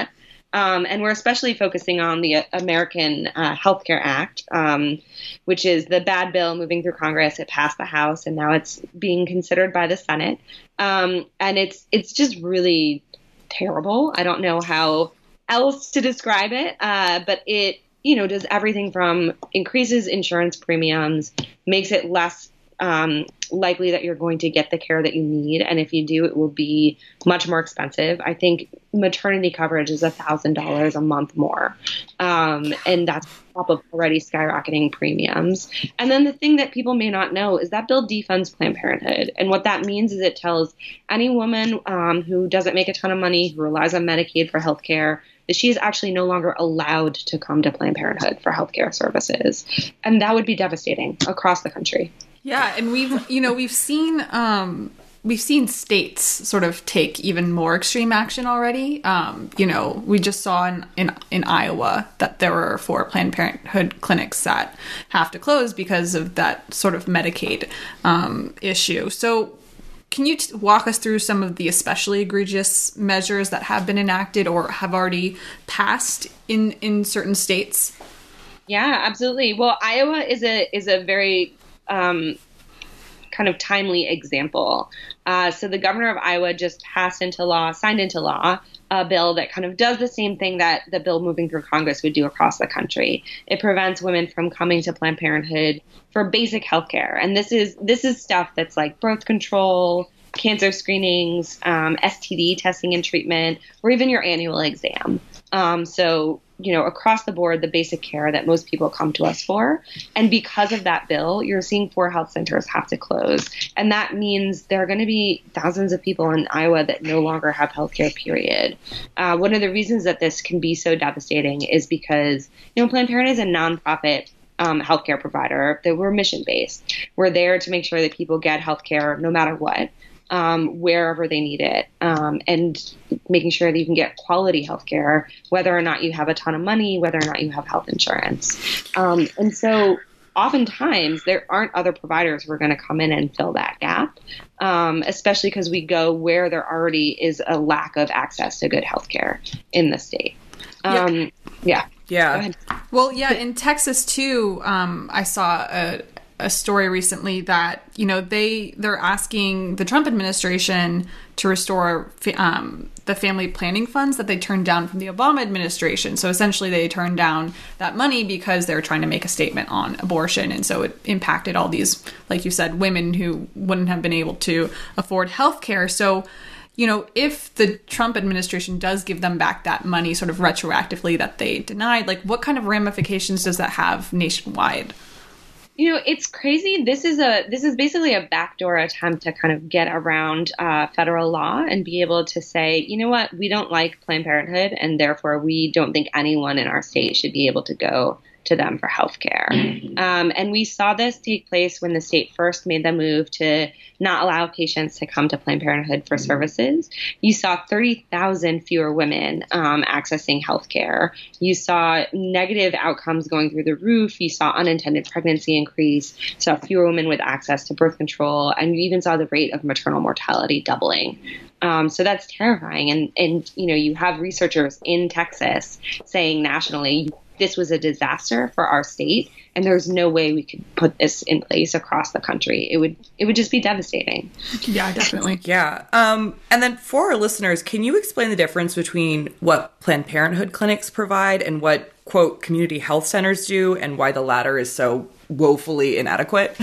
Um, and we're especially focusing on the American uh, Health Care Act, um, which is the bad bill moving through Congress. It passed the House, and now it's being considered by the Senate. Um, and it's it's just really terrible. I don't know how else to describe it, uh, but it you know does everything from increases insurance premiums, makes it less Um, likely that you're going to get the care that you need. And if you do, it will be much more expensive. I think maternity coverage is one thousand dollars a month more. Um, and that's on top of already skyrocketing premiums. And then the thing that people may not know is that bill defunds Planned Parenthood. And what that means is it tells any woman um, who doesn't make a ton of money, who relies on Medicaid for health care, that she is actually no longer allowed to come to Planned Parenthood for healthcare services. And that would be devastating across the country. Yeah, and we've you know we've seen um, we've seen states sort of take even more extreme action already. Um, you know, we just saw in, in in Iowa that there were four Planned Parenthood clinics that have to close because of that sort of Medicaid um, issue. So, can you t- walk us through some of the especially egregious measures that have been enacted or have already passed in in certain states? Yeah, absolutely. Well, Iowa is a is a very Um, kind of timely example. Uh, so the governor of Iowa just passed into law, signed into law, a bill that kind of does the same thing that the bill moving through Congress would do across the country. It prevents women from coming to Planned Parenthood for basic health care. And this is this is stuff that's like birth control, cancer screenings, um, S T D testing and treatment, or even your annual exam. Um, so you know, across the board, the basic care that most people come to us for. And because of that bill, you're seeing four health centers have to close. And that means there are going to be thousands of people in Iowa that no longer have health care, period. Uh, one of the reasons that this can be so devastating is because, you know, Planned Parenthood is a nonprofit um, healthcare provider that we're mission-based. We're there to make sure that people get healthcare no matter what. Um, wherever they need it, um, and making sure that you can get quality healthcare, whether or not you have a ton of money, whether or not you have health insurance. Um, and so oftentimes there aren't other providers who are going to come in and fill that gap, um, especially because we go where there already is a lack of access to good healthcare in the state. Um, yeah. Yeah. Yeah. Well, yeah, in Texas too, um, I saw a a story recently that, you know, they, they're asking the Trump administration to restore um, the family planning funds that they turned down from the Obama administration. So essentially they turned down that money because they were trying to make a statement on abortion. And so it impacted all these, like you said, women who wouldn't have been able to afford health care. So, you know, if the Trump administration does give them back that money sort of retroactively that they denied, like what kind of ramifications does that have nationwide? You know, it's crazy. This is a this is basically a backdoor attempt to kind of get around uh, federal law and be able to say, you know what, we don't like Planned Parenthood, and therefore we don't think anyone in our state should be able to go to them for health care. Mm-hmm. Um, and we saw this take place when the state first made the move to not allow patients to come to Planned Parenthood for mm-hmm. services. You saw thirty thousand fewer women um, accessing health care. You saw negative outcomes going through the roof. You saw unintended pregnancy increase. You saw fewer women with access to birth control. And you even saw the rate of maternal mortality doubling. Um, so that's terrifying. And, and, you know, you have researchers in Texas saying nationally, this was a disaster for our state, and there's no way we could put this in place across the country. It would it would just be devastating. Yeah, definitely. Yeah. Um, and then for our listeners, can you explain the difference between what Planned Parenthood clinics provide and what, quote, community health centers do, and why the latter is so woefully inadequate?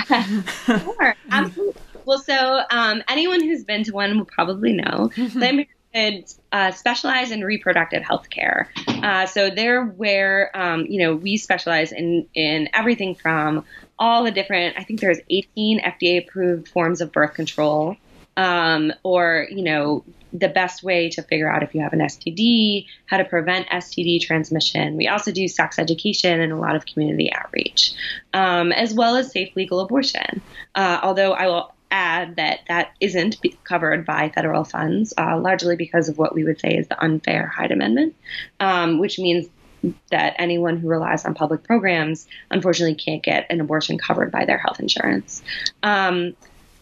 Sure. Absolutely. Well, so um, anyone who's been to one will probably know Planned Parenthood uh, specialize in reproductive health care. Uh, so they're where, um, you know, we specialize in, in everything from all the different, I think there's eighteen F D A-approved forms of birth control, um, or, you know, the best way to figure out if you have an S T D, how to prevent S T D transmission. We also do sex education and a lot of community outreach, um, as well as safe legal abortion. Uh, although I will add that that isn't covered by federal funds, uh, largely because of what we would say is the unfair Hyde Amendment, um, which means that anyone who relies on public programs, unfortunately, can't get an abortion covered by their health insurance. Um,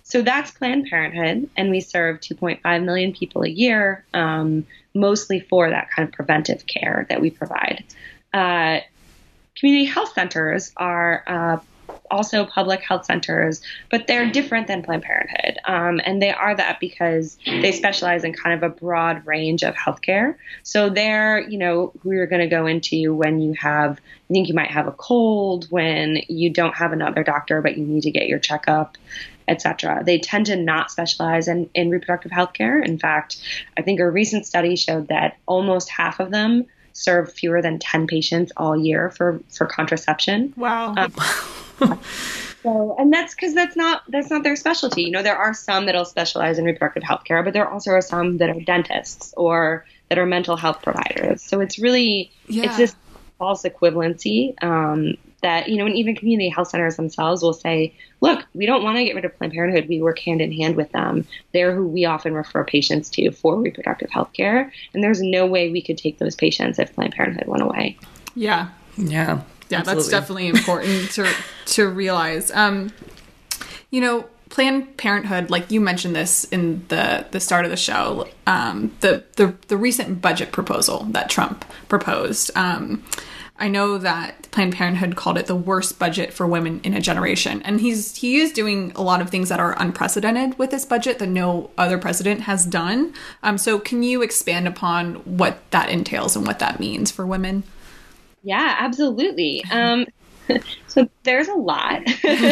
So that's Planned Parenthood, and we serve two point five million people a year, um, mostly for that kind of preventive care that we provide. Uh, community health centers are uh, also public health centers, but they're different than Planned Parenthood. Um, and they are that because they specialize in kind of a broad range of healthcare. So they're, you know, who you're going to go into when you have, I think you might have a cold, when you don't have another doctor, but you need to get your checkup, et cetera. They tend to not specialize in, in reproductive health care. In fact, I think a recent study showed that almost half of them serve fewer than ten patients all year for, for contraception. Wow. Um, so, and that's because that's not that's not their specialty. You know, there are some that'll specialize in reproductive health care, but there also are some that are dentists or that are mental health providers. So it's really Yeah. it's this false equivalency um, that, you know, and even community health centers themselves will say, look, we don't want to get rid of Planned Parenthood. We work hand in hand with them. They're who we often refer patients to for reproductive health care. And there's no way we could take those patients if Planned Parenthood went away. Yeah. Yeah. Yeah, absolutely. that's definitely important to to realize. Um, you know, Planned Parenthood, like you mentioned this in the, the start of the show, um, the, the the recent budget proposal that Trump proposed. Um, I know that Planned Parenthood called it the worst budget for women in a generation, and he's he is doing a lot of things that are unprecedented with this budget that no other president has done. Um, so, can you expand upon what that entails and what that means for women? Yeah, absolutely. Um, so there's a lot.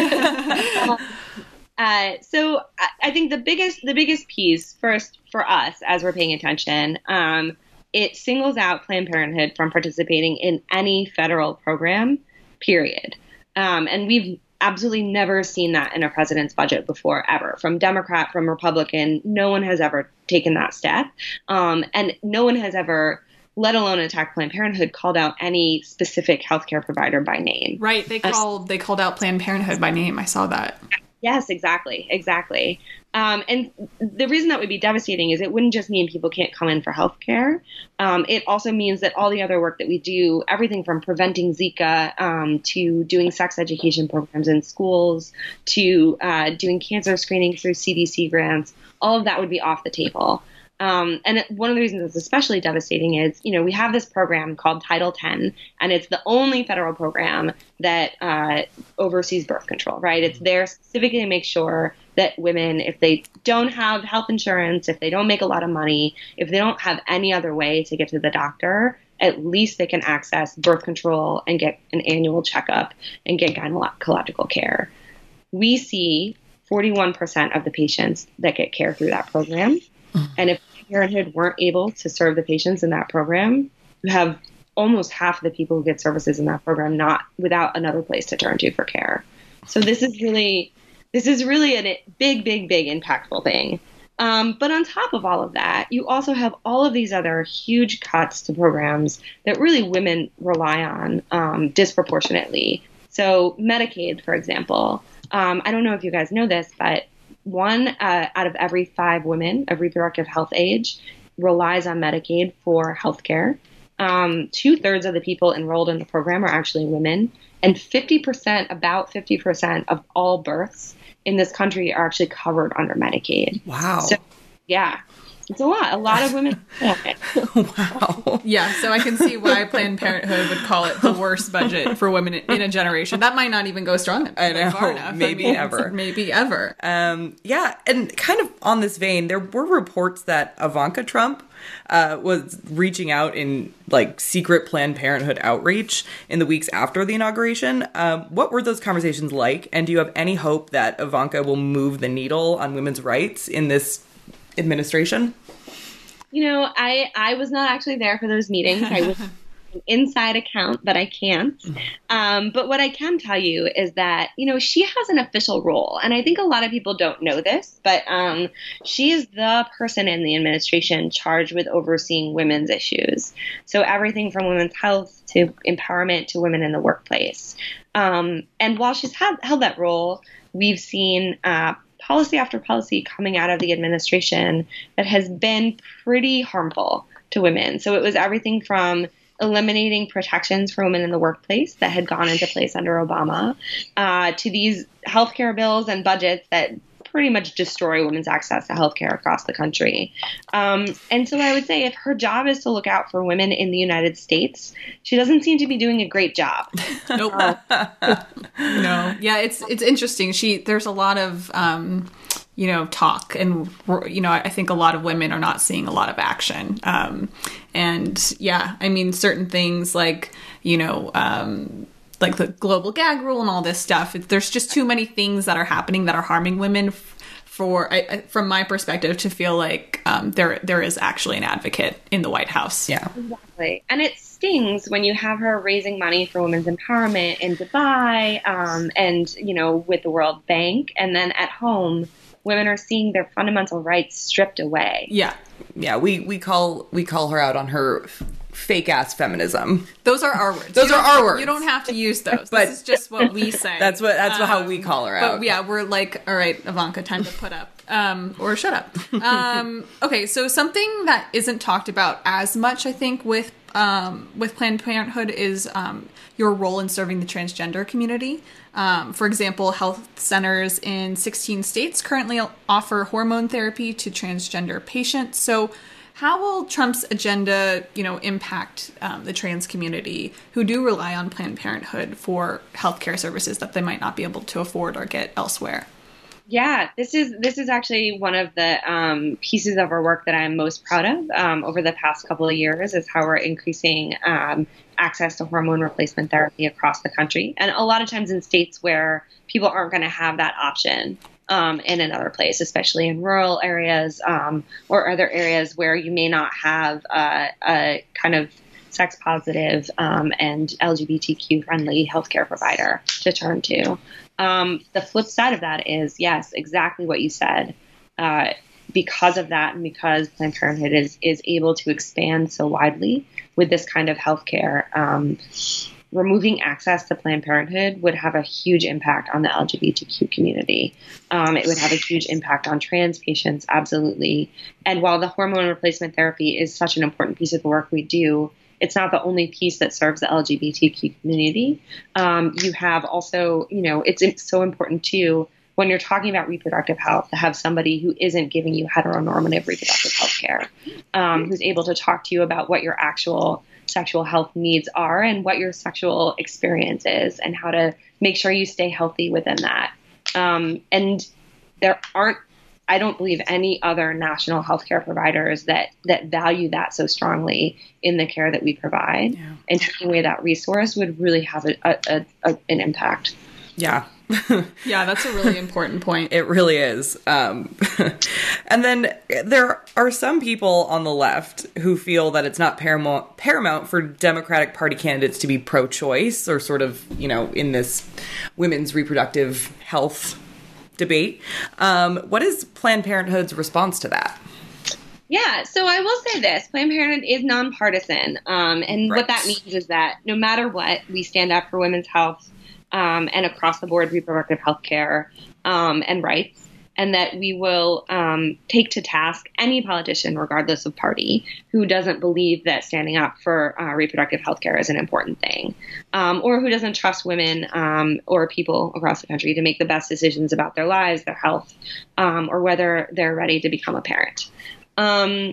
uh, so I, I think the biggest the biggest piece first for us as we're paying attention, um, it singles out Planned Parenthood from participating in any federal program, period. Um, and we've absolutely never seen that in a president's budget before, ever. From Democrat, from Republican, no one has ever taken that step. Um, and no one has ever, let alone attack Planned Parenthood, called out any specific healthcare provider by name. Right. They called they called out Planned Parenthood by name. I saw that. Yes, exactly. Exactly. Um, and the reason that would be devastating is it wouldn't just mean people can't come in for healthcare. Um, it also means that all the other work that we do, everything from preventing Zika um, to doing sex education programs in schools to uh, doing cancer screening through C D C grants, all of that would be off the table. Um, and one of the reasons it's especially devastating is, you know, we have this program called Title ten, and it's the only federal program that uh, oversees birth control, right? It's there specifically to make sure that women, if they don't have health insurance, if they don't make a lot of money, if they don't have any other way to get to the doctor, at least they can access birth control and get an annual checkup and get gynecological care. We see forty-one percent of the patients that get care through that program. And if Parenthood weren't able to serve the patients in that program, you have almost half of the people who get services in that program not without another place to turn to for care. So this is really, this is really a big, big, big impactful thing. Um, but on top of all of that, you also have all of these other huge cuts to programs that really women rely on um, disproportionately. So Medicaid, for example, um, I don't know if you guys know this, but one uh, out of every five women of reproductive health age relies on Medicaid for health care. Um, two thirds of the people enrolled in the program are actually women, and fifty percent, about fifty percent of all births in this country are actually covered under Medicaid. Wow. So, yeah, it's a lot. A lot of women. Wow. Yeah, so I can see why Planned Parenthood would call it the worst budget for women in a generation. That might not even go strong I know, far enough. maybe I mean, ever. Maybe ever. Um, yeah, and kind of on this vein, there were reports that Ivanka Trump uh, was reaching out in like secret Planned Parenthood outreach in the weeks after the inauguration. Um, what were those conversations like? And do you have any hope that Ivanka will move the needle on women's rights in this administration? You know, I, I was not actually there for those meetings. I was an inside account, but I can't. Um, but what I can tell you is that, you know, she has an official role. And I think a lot of people don't know this, but um, she is the person in the administration charged with overseeing women's issues. So everything from women's health to empowerment to women in the workplace. Um, and while she's had, held that role, we've seen uh, policy after policy coming out of the administration that has been pretty harmful to women. So it was everything from eliminating protections for women in the workplace that had gone into place under Obama, uh, to these healthcare bills and budgets that pretty much destroy women's access to healthcare across the country. Um, and so I would say if her job is to look out for women in the United States, she doesn't seem to be doing a great job. Nope. No. Yeah, it's it's interesting. She there's a lot of um, you know talk, and you know I think a lot of women are not seeing a lot of action. Um, and yeah, I mean certain things like you know. Um, like the global gag rule and all this stuff. There's just too many things that are happening that are harming women f- for, I, from my perspective, to feel like um, there there is actually an advocate in the White House. Yeah. Exactly. And it stings when you have her raising money for women's empowerment in Dubai um, and, you know, with the World Bank. And then at home, women are seeing their fundamental rights stripped away. Yeah. Yeah, we, we call we call her out on her fake ass feminism. Those are our words. Those You are our words. You don't have to use those. But this is just what we say. That's what that's um, how we call her out. But yeah, we're like, all right, Ivanka, time to put up. Um, or shut up. Um, okay, so something that isn't talked about as much, I think, with um, with Planned Parenthood is um, your role in serving the transgender community. Um, for example, health centers in sixteen states currently offer hormone therapy to transgender patients. So how will Trump's agenda, you know, impact um, the trans community who do rely on Planned Parenthood for healthcare services that they might not be able to afford or get elsewhere? Yeah, this is this is actually one of the um, pieces of our work that I'm most proud of um, over the past couple of years is how we're increasing um, access to hormone replacement therapy across the country. And a lot of times in states where people aren't going to have that option um, in another place, especially in rural areas um, or other areas where you may not have uh, a kind of sex positive um, and L G B T Q friendly healthcare provider to turn to. Um, the flip side of that is, yes, exactly what you said. Uh, because of that, and because Planned Parenthood is, is able to expand so widely with this kind of healthcare, um, removing access to Planned Parenthood would have a huge impact on the L G B T Q community. Um, it would have a huge impact on trans patients, absolutely. And while the hormone replacement therapy is such an important piece of the work we do, it's not the only piece that serves the L G B T Q community. Um, you have also, you know, it's, it's so important too, when you're talking about reproductive health, to have somebody who isn't giving you heteronormative reproductive health care, um, who's able to talk to you about what your actual sexual health needs are and what your sexual experience is and how to make sure you stay healthy within that. Um, and there aren't, I don't believe any other national healthcare providers that, that value that so strongly in the care that we provide. Yeah. And taking away that resource would really have a, a, a, an impact. Yeah. Yeah, that's a really important point. It really is. Um, and then there are some people on the left who feel that it's not paramount, paramount for Democratic Party candidates to be pro-choice or sort of, you know, in this women's reproductive health debate. Um, what is Planned Parenthood's response to that? Yeah, so I will say this. Planned Parenthood is nonpartisan. Um, and Right. what that means is that no matter what, we stand up for women's health um, and across the board reproductive health care um, and rights, and that we will um, take to task any politician, regardless of party, who doesn't believe that standing up for uh, reproductive health care is an important thing, um, or who doesn't trust women um, or people across the country to make the best decisions about their lives, their health, um, or whether they're ready to become a parent. Um,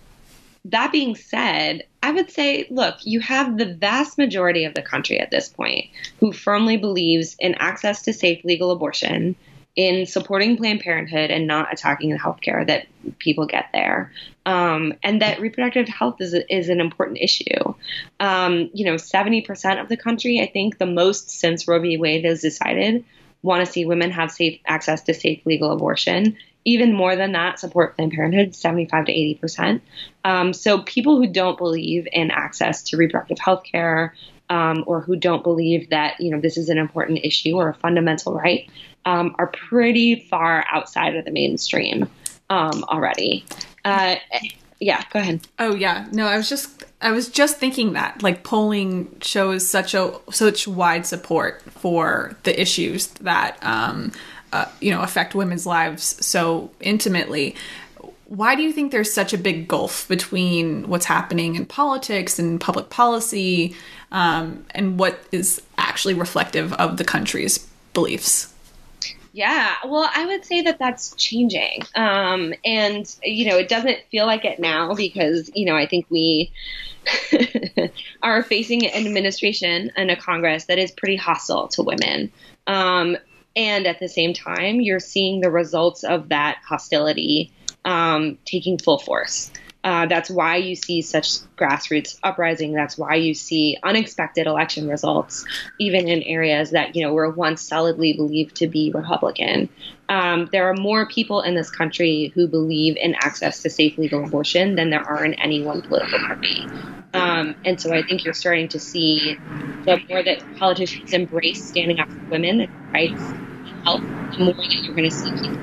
that being said, I would say, look, you have the vast majority of the country at this point who firmly believes in access to safe legal abortion, in supporting Planned Parenthood and not attacking the healthcare that people get there, um, and that reproductive health is is an important issue. Um, you know, seventy percent of the country, I think the most since Roe v. Wade is decided, want to see women have safe access to safe legal abortion. Even more than that, support Planned Parenthood, seventy-five to eighty percent. Um, so people who don't believe in access to reproductive health care um, or who don't believe that, you know, this is an important issue or a fundamental right um, are pretty far outside of the mainstream um, already. Uh, yeah, go ahead. Oh, yeah. No, I was just I was just thinking that, like, polling shows such a such wide support for the issues that um, uh, you know, affect women's lives so intimately. Why do you think there's such a big gulf between what's happening in politics and public policy um, and what is actually reflective of the country's beliefs? Yeah, well, I would say that that's changing. Um, and, you know, it doesn't feel like it now because, you know, I think we are facing an administration and a Congress that is pretty hostile to women. Um, and at the same time, you're seeing the results of that hostility um, taking full force. Uh, that's why you see such grassroots uprising. That's why you see unexpected election results, even in areas that, you know, were once solidly believed to be Republican. Um, there are more people in this country who believe in access to safe legal abortion than there are in any one political party. Um, and so I think you're starting to see the more that politicians embrace standing up for women and rights and health, the more that you're going to see people.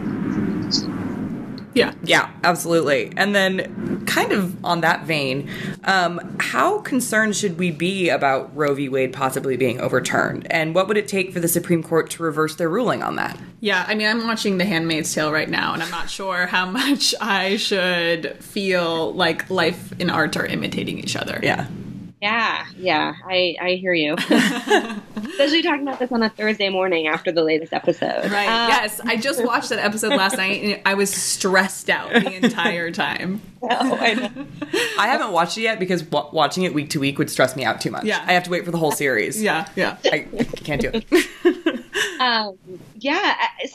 Yeah. Yeah, absolutely. And then kind of on that vein, um, how concerned should we be about Roe v. Wade possibly being overturned? And what would it take for the Supreme Court to reverse their ruling on that? Yeah, I mean, I'm watching The Handmaid's Tale right now, and I'm not sure how much I should feel like life and art are imitating each other. Yeah. Yeah, yeah, I, I hear you. Especially talking about this on a Thursday morning after the latest episode. Right, Um, yes. I just watched that episode last night, and I was stressed out the entire time. Oh, I know. I haven't watched it yet because w- watching it week to week would stress me out too much. Yeah. I have to wait for the whole series. Yeah, yeah. I, I can't do it. Um, yeah,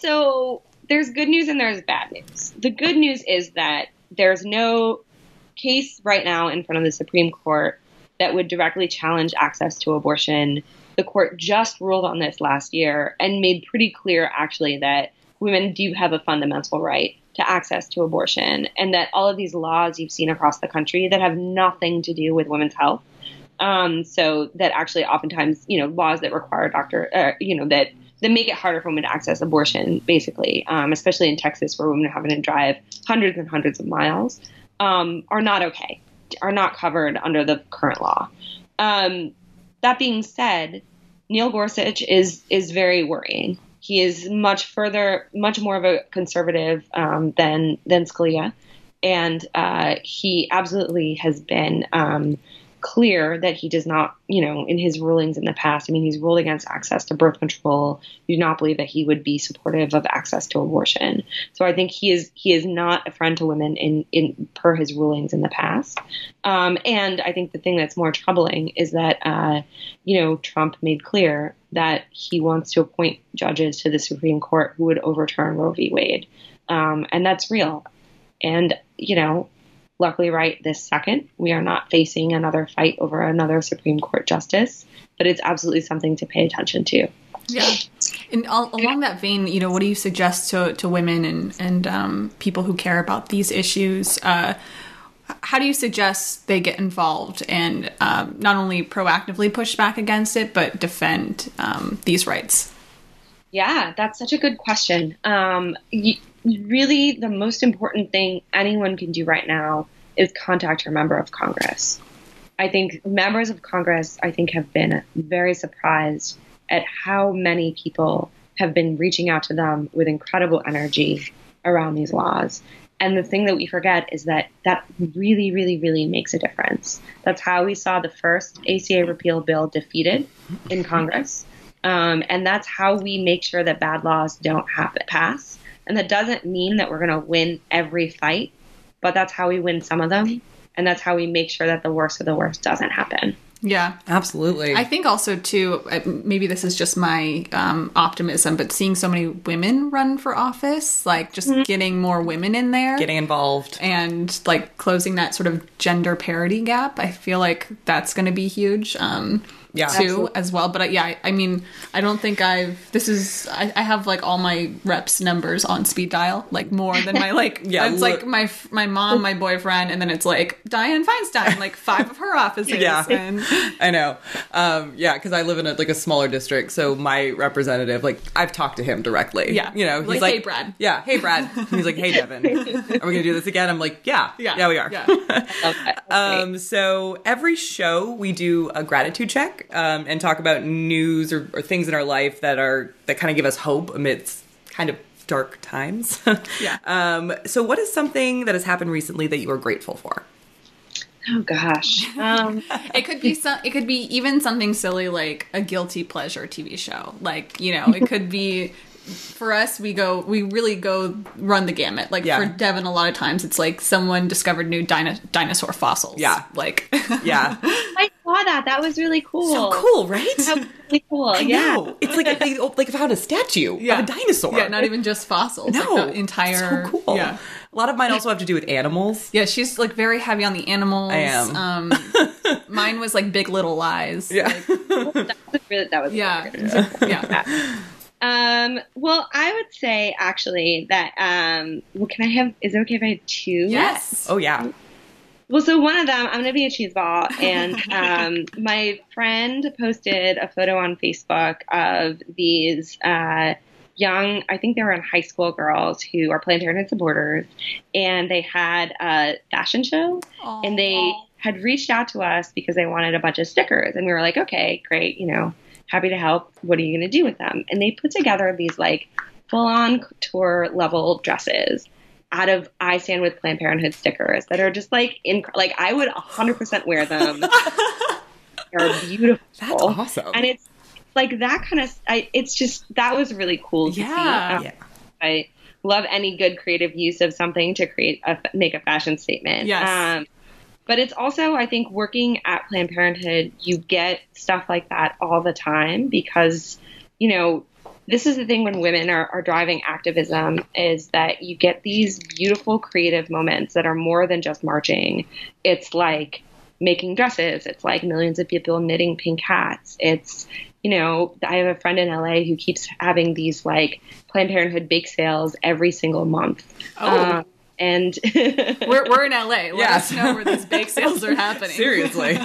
so there's good news and there's bad news. The good news is that there's no case right now in front of the Supreme Court that would directly challenge access to abortion. The court just ruled on this last year and made pretty clear, actually, that women do have a fundamental right to access to abortion, and that all of these laws you've seen across the country that have nothing to do with women's health. Um, so that actually oftentimes, you know, laws that require doctor, uh, you know, that, that make it harder for women to access abortion, basically, um, especially in Texas where women are having to drive hundreds and hundreds of miles, um, are not okay. Are not covered under the current law. Um, that being said, Neil Gorsuch is is very worrying. He is much further, much more of a conservative um, than than Scalia, and uh, he absolutely has been um, clear that he does not, you know, in his rulings in the past. I mean, he's ruled against access to birth control. Do not believe that he would be supportive of access to abortion. So I think he is he is not a friend to women in in per his rulings in the past. Um, and I think the thing that's more troubling is that uh, you know, Trump made clear that he wants to appoint judges to the Supreme Court who would overturn Roe v. Wade, um, and that's real. And you know. Luckily, right this second, we are not facing another fight over another Supreme Court justice, but it's absolutely something to pay attention to. Yeah. And all, along that vein, you know, what do you suggest to, to women and, and um, people who care about these issues? Uh, how do you suggest they get involved and um, not only proactively push back against it, but defend um, these rights? Yeah, that's such a good question. Um, you, really, the most important thing anyone can do right now is contact your member of Congress. I think members of Congress, I think, have been very surprised at how many people have been reaching out to them with incredible energy around these laws. And the thing that we forget is that that really, really, really makes a difference. That's how we saw the first A C A repeal bill defeated in Congress. Um, and that's how we make sure that bad laws don't have it pass. And that doesn't mean that we're going to win every fight, but that's how we win some of them. And that's how we make sure that the worst of the worst doesn't happen. Yeah, absolutely. I think also, too, maybe this is just my um, optimism, but seeing so many women run for office, like just mm-hmm. getting more women in there. Getting involved. And like closing that sort of gender parity gap. I feel like that's going to be huge. Um, yeah, too, absolutely. As well. But uh, yeah, I, I mean, I don't think I've, this is, I, I have like all my reps numbers on speed dial, like more than my, like, yeah, it's look. like my my mom, my boyfriend, and then it's like Dianne Feinstein, like five of her offices. Yeah, and, I know. Um, yeah, because I live in a, like a smaller district, so my representative, like, I've talked to him directly. Yeah. You know, he's like, like, hey, Brad. Yeah, hey, Brad. He's like, hey, Devin, are we going to do this again? I'm like, yeah, yeah, yeah we are. Yeah. um, so every show we do a gratitude check um, and talk about about news or, or things in our life that are that kind of give us hope amidst kind of dark times. Yeah. Um, so what is something that has happened recently that you are grateful for? Oh gosh. Um, it could be some, it could be even something silly like a guilty pleasure T V show. Like, you know, it could be for us, we go, we really go run the gamut. Like Yeah. for Devin, a lot of times it's like someone discovered new dino- dinosaur fossils. Yeah. Like, Yeah. I saw that. That was really cool. So cool, right? That was really cool. I yeah. know. It's like they like found a statue Yeah. of a dinosaur. yeah, not even just fossils. No, like the entire. so cool. Yeah. A lot of mine also have to do with animals. Yeah, she's like very heavy on the animals. I am. Um, mine was like Big Little Lies. Yeah. Like, That was really, that was yeah. really Yeah. Um, well, I would say actually that, um, well, can I have, is it okay if I have two? Yes. Oh yeah. Well, so one of them, I'm going to be a cheese ball. And um, my friend posted a photo on Facebook of these uh, young, I think they were in high school girls who are Planned Parenthood supporters. And they had a fashion show. Aww. And they had reached out to us because they wanted a bunch of stickers. And we were like, okay, great, you know, happy to help. What are you going to do with them? And they put together these like full-on couture level dresses out of I Stand With Planned Parenthood stickers that are just like, in, like I would one hundred percent wear them. They're beautiful. That's awesome. And it's like that kind of, I, it's just, that was really cool to Yeah. see. Um, Yeah. I love any good creative use of something to create a, make a fashion statement. Yes. Um, but it's also, I think, working at Planned Parenthood, you get stuff like that all the time because, you know, this is the thing when women are, are driving activism is that you get these beautiful creative moments that are more than just marching. It's like making dresses. It's like millions of people knitting pink hats. It's, you know, I have a friend in L A who keeps having these like Planned Parenthood bake sales every single month. Oh. Uh, and We're, we're in L A. Let Yes. us know where these bake sales are happening. Seriously.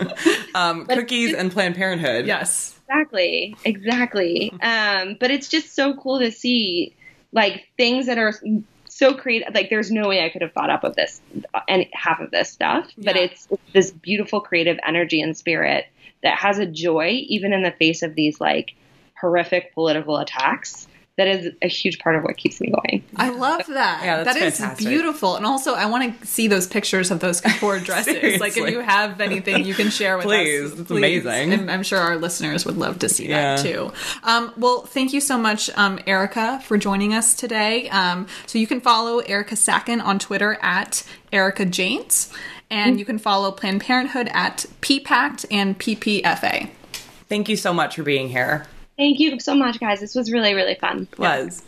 um, cookies and Planned Parenthood. Yes. Exactly, exactly. Um, but it's just so cool to see like things that are so creative. Like there's no way I could have thought up of this and half of this stuff, but Yeah. it's this beautiful creative energy and spirit that has a joy even in the face of these like horrific political attacks. That is a huge part of what keeps me going. I love that. Yeah, that's That is fantastic. beautiful. And also, I want to see those pictures of those couture dresses. Like, if Seriously. you have anything you can share with Please, us. it's amazing. And I'm sure our listeners would love to see that, Yeah. too. Um, well, thank you so much, um, Erica, for joining us today. Um, so you can follow Erica Sacken on Twitter at Erica Janes. And you can follow Planned Parenthood at P PACT and P P F A. Thank you so much for being here. Thank you so much, guys. This was really, really fun. Was.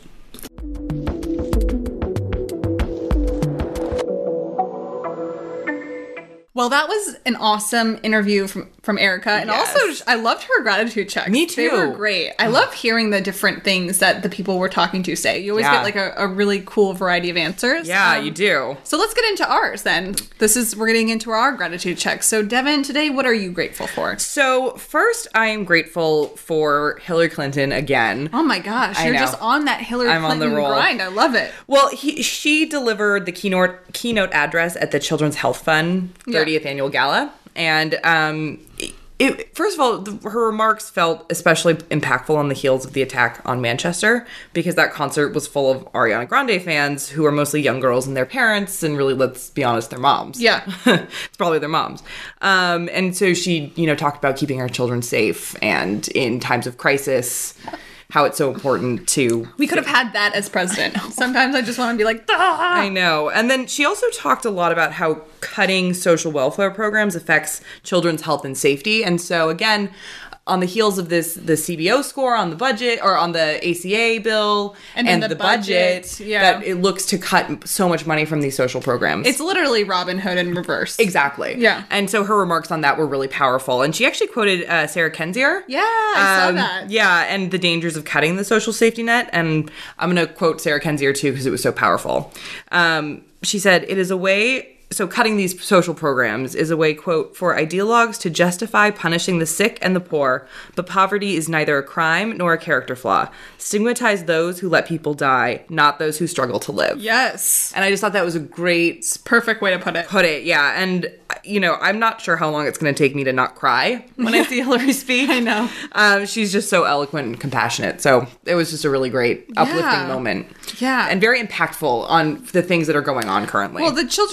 Well, that was an awesome interview from, from Erica. And Yes. also, I loved her gratitude checks. Me They too. were great. I love hearing the different things that the people we're talking to say. You always Yeah. get like a, a really cool variety of answers. Yeah, Um, you do. So let's get into ours then. This is, we're getting into our gratitude checks. So, Devin, today, what are you grateful for? So, first, I am grateful for Hillary Clinton again. Oh my gosh, I you're know. just on that Hillary I'm on the Clinton roll. grind. I love it. Well, he, she delivered the keynote keynote address at the Children's Health Fund thirtieth Annual Gala. And um, it, first of all, the, her remarks felt especially impactful on the heels of the attack on Manchester because that concert was full of Ariana Grande fans who are mostly young girls and their parents, and really, let's be honest, their moms. Yeah. It's probably their moms. Um, and so she, you know, talked about keeping our children safe and in times of crisis, how it's so important to... We could have had that as president. Sometimes I just want to be like, ah! I know. And then she also talked a lot about how cutting social welfare programs affects children's health and safety. And so, again, on the heels of this, the C B O score on the budget, or on the A C A bill, And and, then the, the budget, budget, yeah. that it looks to cut so much money from these social programs. It's literally Robin Hood in reverse. Exactly. Yeah. And so her remarks on that were really powerful. And she actually quoted uh, Sarah Kendzior. Yeah, I Um, saw that. Yeah, and the dangers of cutting the social safety net. And I'm going to quote Sarah Kendzior too because it was so powerful. Um, she said, "It is a way." So cutting these social programs is a way, quote, "for ideologues to justify punishing the sick and the poor, but poverty is neither a crime nor a character flaw. Stigmatize those who let people die, not those who struggle to live." Yes. And I just thought that was a great Perfect way to put it. put it, yeah. And, you know, I'm not sure how long it's going to take me to not cry when I see Hillary speak. I know. Um, she's just so eloquent and compassionate. So it was just a really great, uplifting Yeah. moment. Yeah. And very impactful on the things that are going on currently. Well, the Children's Health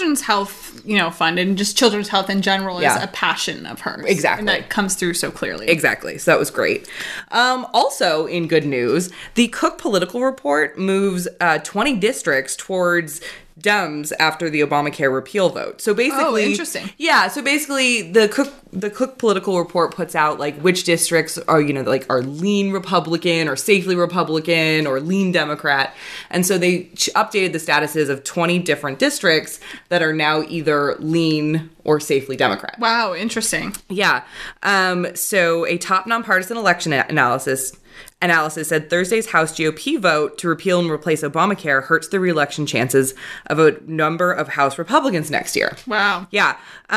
health, you know, fund and just children's health in general is Yeah. a passion of hers. Exactly. And that comes through so clearly. Exactly. So that was great. Um, also, in good news, the Cook Political Report moves uh, twenty districts towards Dems after the Obamacare repeal vote. So basically, Oh, interesting. Yeah. So basically, the Cook the Cook Political Report puts out like which districts are you know like are lean Republican or safely Republican or lean Democrat, and so they ch- updated the statuses of twenty different districts that are now either lean or safely Democrat. Wow, interesting. Yeah. Um, so a top nonpartisan election a- analysis analysis said Thursday's House G O P vote to repeal and replace Obamacare hurts the reelection chances of a number of House Republicans next year. Wow. Yeah.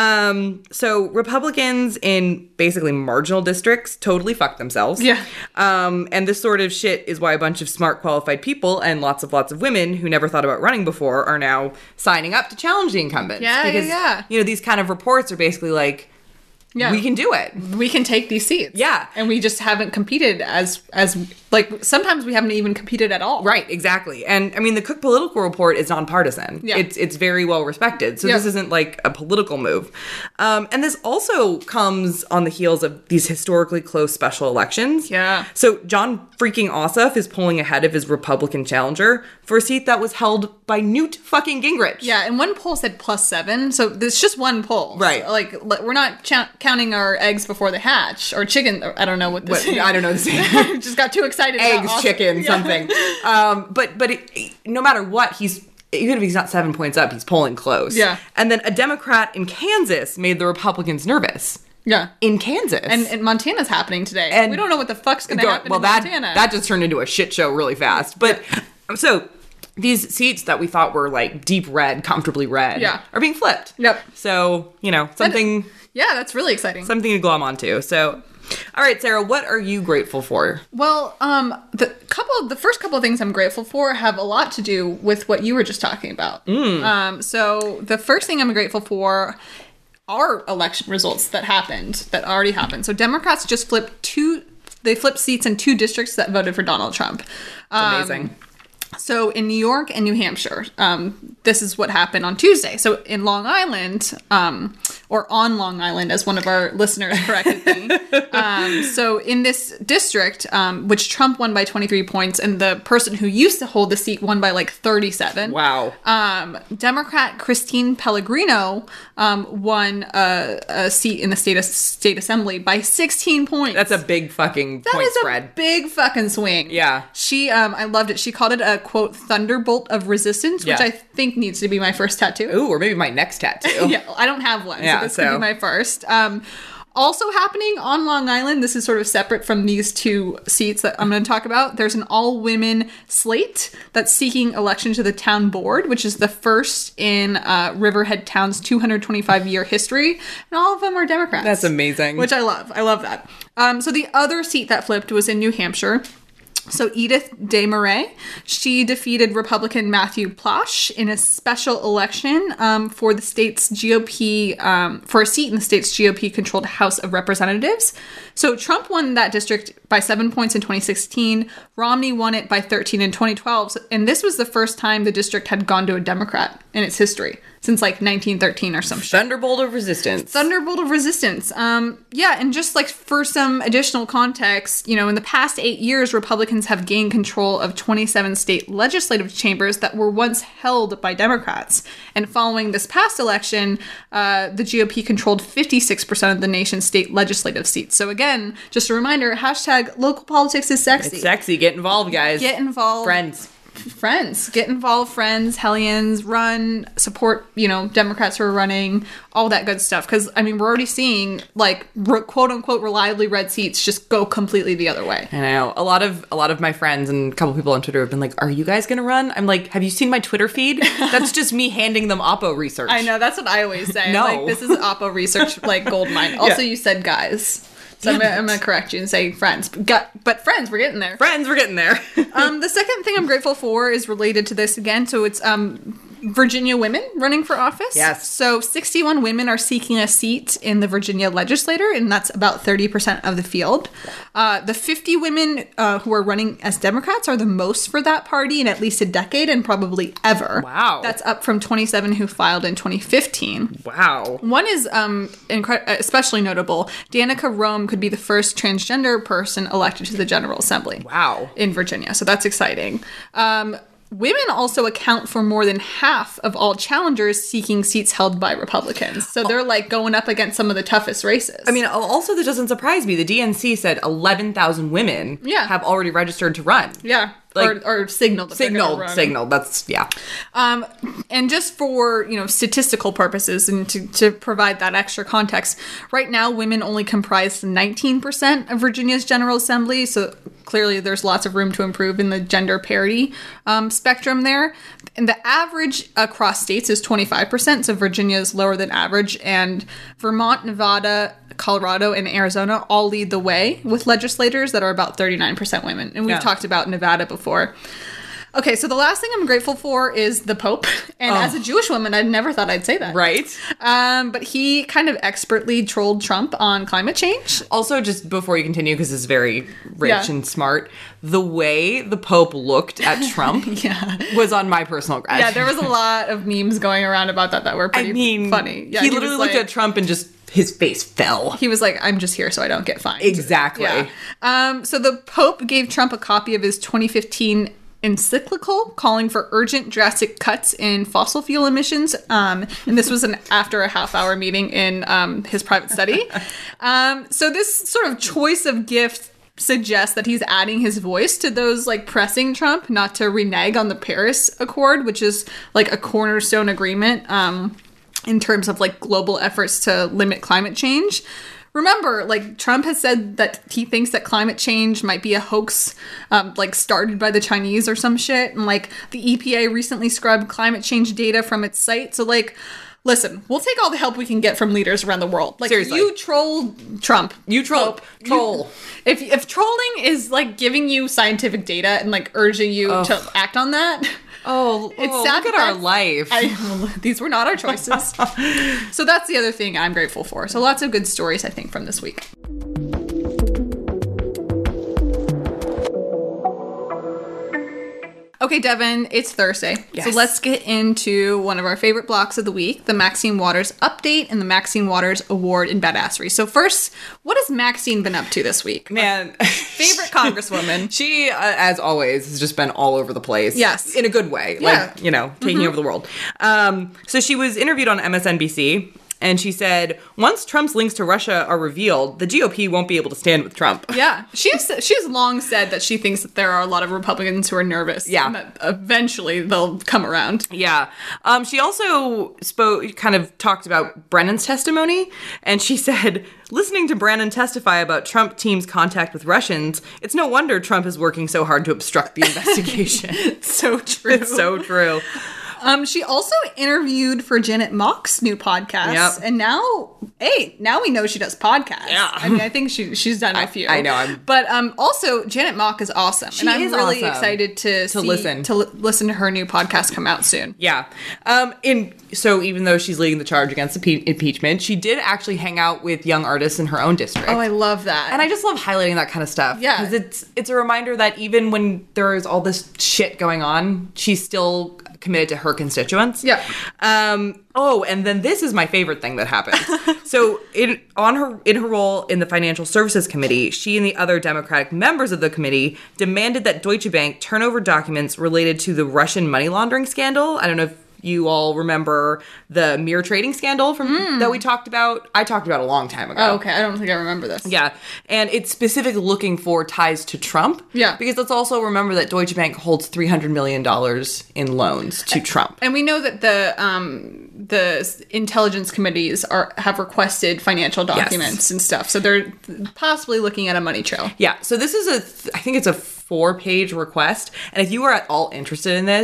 Um, so Republicans in basically marginal districts totally fuck themselves. Yeah. Um, and this sort of shit is why a bunch of smart, qualified people and lots of lots of women who never thought about running before are now signing up to challenge the incumbents. Yeah, yeah, because, yeah. you know, these kind of reports are basically like, Yeah. we can do it. We can take these seats. Yeah. And we just haven't competed as, as like, sometimes we haven't even competed at all. Right, exactly. And I mean, the Cook Political Report is nonpartisan. Yeah. It's it's very well respected. So Yeah. this isn't like a political move. Um, and this also comes on the heels of these historically close special elections. Yeah. So John freaking Ossoff is pulling ahead of his Republican challenger for a seat that was held by Newt fucking Gingrich. Yeah, and one poll said plus seven, so there's just one poll. Right. So, like, l- we're not ch- counting our eggs before they hatch, or chicken, or I don't know what this What- is. I don't know the same. Just got too excited about Eggs, Ossoff. chicken, Yeah. something. Um, but but it, no matter what, he's even if he's not seven points up, he's polling close. Yeah. And then a Democrat in Kansas made the Republicans nervous. Yeah. In Kansas. And, and Montana's happening today. And- we don't know what the fuck's going to Go- happen well, in that, Montana. that just turned into a shit show really fast. But so these seats that we thought were like deep red, comfortably red, Yeah. are being flipped. Yep. So, you know, something Yeah, that's really exciting. something to glom onto. So, all right, Sarah, what are you grateful for? Well, um, the couple, the first couple of things I'm grateful for have a lot to do with what you were just talking about. Mm. Um, so the first thing I'm grateful for are election results that happened, that already happened. So Democrats just flipped two, they flipped seats in two districts that voted for Donald Trump. Um, Amazing. So in New York and New Hampshire, um, this is what happened on Tuesday. So in Long Island, um, or on Long Island, as one of our listeners corrected me. um, so in this district, um, which Trump won by twenty-three points, and the person who used to hold the seat won by like thirty-seven. Wow. Um, Democrat Christine Pellegrino um, won a, a seat in the state state assembly by sixteen points. That's a big fucking That point is spread. a big fucking swing. Yeah. She, um, I loved it. She called it a quote thunderbolt of resistance, which Yeah. I think needs to be my first tattoo. Ooh, or maybe my next tattoo. Yeah, I don't have one, Yeah, so this so- could be my first. Um, also happening on Long Island, this is sort of separate from these two seats that I'm going to talk about. There's an all-women slate that's seeking election to the town board, which is the first in uh, Riverhead Town's two hundred twenty-five year history, and all of them are Democrats. That's amazing. Which I love. I love that. Um, so the other seat that flipped was in New Hampshire. So Edith Desmarais, she defeated Republican Matthew Plosh in a special election um, for the state's G O P, um, for a seat in the state's G O P-controlled House of Representatives. So Trump won that district by seven points in twenty sixteen. Romney won it by thirteen in twenty twelve. And this was the first time the district had gone to a Democrat in its history, since like nineteen thirteen or some shit. Thunderbolt of resistance. Thunderbolt of resistance. Um, yeah, and just like for some additional context, you know, in the past eight years, Republicans have gained control of twenty-seven state legislative chambers that were once held by Democrats. And following this past election, uh, the G O P controlled fifty-six percent of the nation's state legislative seats. So again, just a reminder, hashtag local politics is sexy. It's sexy. Get involved, guys. Get involved. Friends. Friends. Get involved, friends, hellions, run, support, you know, Democrats who are running, all that good stuff. Because, I mean, we're already seeing, like, re- quote-unquote reliably red seats just go completely the other way. I know. A lot of a lot of my friends and a couple people on Twitter have been like, "Are you guys gonna run?" I'm like, "Have you seen my Twitter feed? That's just me handing them Oppo research." I know, that's what I always say. No. Like, this is Oppo research, like, gold mine. Also, Yeah. you said guys. So I'm, gonna, I'm gonna correct you and say friends. But, gu- but friends, we're getting there. Friends, we're getting there. um, the second thing I'm grateful for is related to this again. So it's um, Virginia women running for office. Yes. So sixty-one women are seeking a seat in the Virginia legislature, and that's about thirty percent of the field. Uh, the fifty women uh, who are running as Democrats are the most for that party in at least a decade and probably ever. Wow. That's up from twenty-seven who filed in twenty fifteen. Wow. One is um, incre- especially notable. Danica Rome could be the first transgender person elected to the General Assembly. Wow. In Virginia. So that's exciting. Um, women also account for more than half of all challengers seeking seats held by Republicans. So they're like going up against some of the toughest races. I mean, also, this doesn't surprise me. The D N C said eleven thousand women Yeah. have already registered to run. yeah. Like, or, or signaled. that they're gonna Signaled, run. signaled. That's, yeah. Um, and just for, you know, statistical purposes and to, to provide that extra context, right now women only comprise nineteen percent of Virginia's General Assembly, so clearly there's lots of room to improve in the gender parity um, spectrum there. And the average across states is twenty-five percent, so Virginia is lower than average, and Vermont, Nevada, Colorado, and Arizona all lead the way with legislators that are about thirty-nine percent women. And we've Yeah. talked about Nevada before. Okay, so the last thing I'm grateful for is the Pope. And Oh. as a Jewish woman, I never thought I'd say that. Right? Um, but he kind of expertly trolled Trump on climate change. Also, just before you continue, because it's very rich Yeah. and smart, the way the Pope looked at Trump Yeah. was on my personal grudge. Yeah, there was a lot of memes going around about that that were I pretty mean, funny. Yeah, he, was literally looked like- at Trump and just, his face fell. He was like, I'm just here so I don't get fined. Exactly. Yeah. Um, so the Pope gave Trump a copy of his twenty fifteen encyclical calling for urgent drastic cuts in fossil fuel emissions. Um, and this was an after a half hour meeting in um, his private study. Um, so this sort of choice of gift suggests that he's adding his voice to those like pressing Trump not to renege on the Paris Accord, which is like a cornerstone agreement um, in terms of like global efforts to limit climate change. Remember, like, Trump has said that he thinks that climate change might be a hoax, um, like, started by the Chinese or some shit. And, like, the E P A recently scrubbed climate change data from its site. So, like, listen, we'll take all the help we can get from leaders around the world. Like, Seriously. you troll Trump. You troll. Pope, you- Troll. if, if trolling is, like, giving you scientific data and, like, urging you to act on that... Oh, It's oh, sad look at that our life. I, well, these were not our choices. So that's the other thing I'm grateful for. So lots of good stories, I think, from this week. Okay, Devin, it's Thursday. So Yes. let's get into one of our favorite blocks of the week, the Maxine Waters update and the Maxine Waters Award in Badassery. So first, what has Maxine been up to this week? Man. Favorite congresswoman. She, uh, as always, has just been all over the place. Yes. In a good way. Yeah. Like, you know, taking over the world. Um, so she was interviewed on M S N B C, and she said, once Trump's links to Russia are revealed, the G O P won't be able to stand with Trump. Yeah, she's she's long said that she thinks that there are a lot of Republicans who are nervous. Yeah. and that eventually they'll come around. Yeah. Um, she also spoke, kind of talked about Brennan's testimony, and she said, listening to Brennan testify about Trump team's contact with Russians, it's no wonder Trump is working so hard to obstruct the investigation. So true. It's so true. Um, she also interviewed for Janet Mock's new podcast, Yep. and now, hey, now we know she does podcasts. Yeah. I mean, I think she she's done a few. I know, I'm- but um, also Janet Mock is awesome, She and I'm is really awesome. excited to to listen. to li- listen to her new podcast come out soon. Yeah. Um, in so even though she's leading the charge against impe- impeachment, she did actually hang out with young artists in her own district. Oh, I love that. and I just love highlighting that kind of stuff. Yeah. Because it's it's a reminder that even when there is all this shit going on, she's still committed to her constituents. Yeah. Um, oh, and then this is my favorite thing that happened. So in on her in her role in the Financial Services Committee, she and the other Democratic members of the committee demanded that Deutsche Bank turn over documents related to the Russian money laundering scandal. I don't know if you all remember the mirror trading scandal from that we talked about. I talked about a long time ago. Oh, okay. I don't think I remember this. Yeah, and it's specifically looking for ties to Trump. Yeah. Because let's also remember that Deutsche Bank holds three hundred million dollars in loans to Trump. And we know that the um, the intelligence committees are have requested financial documents and stuff, so they're possibly looking at a money trail. Yeah, so this is a, th- I think it's a four-page request, and if you are at all interested in this,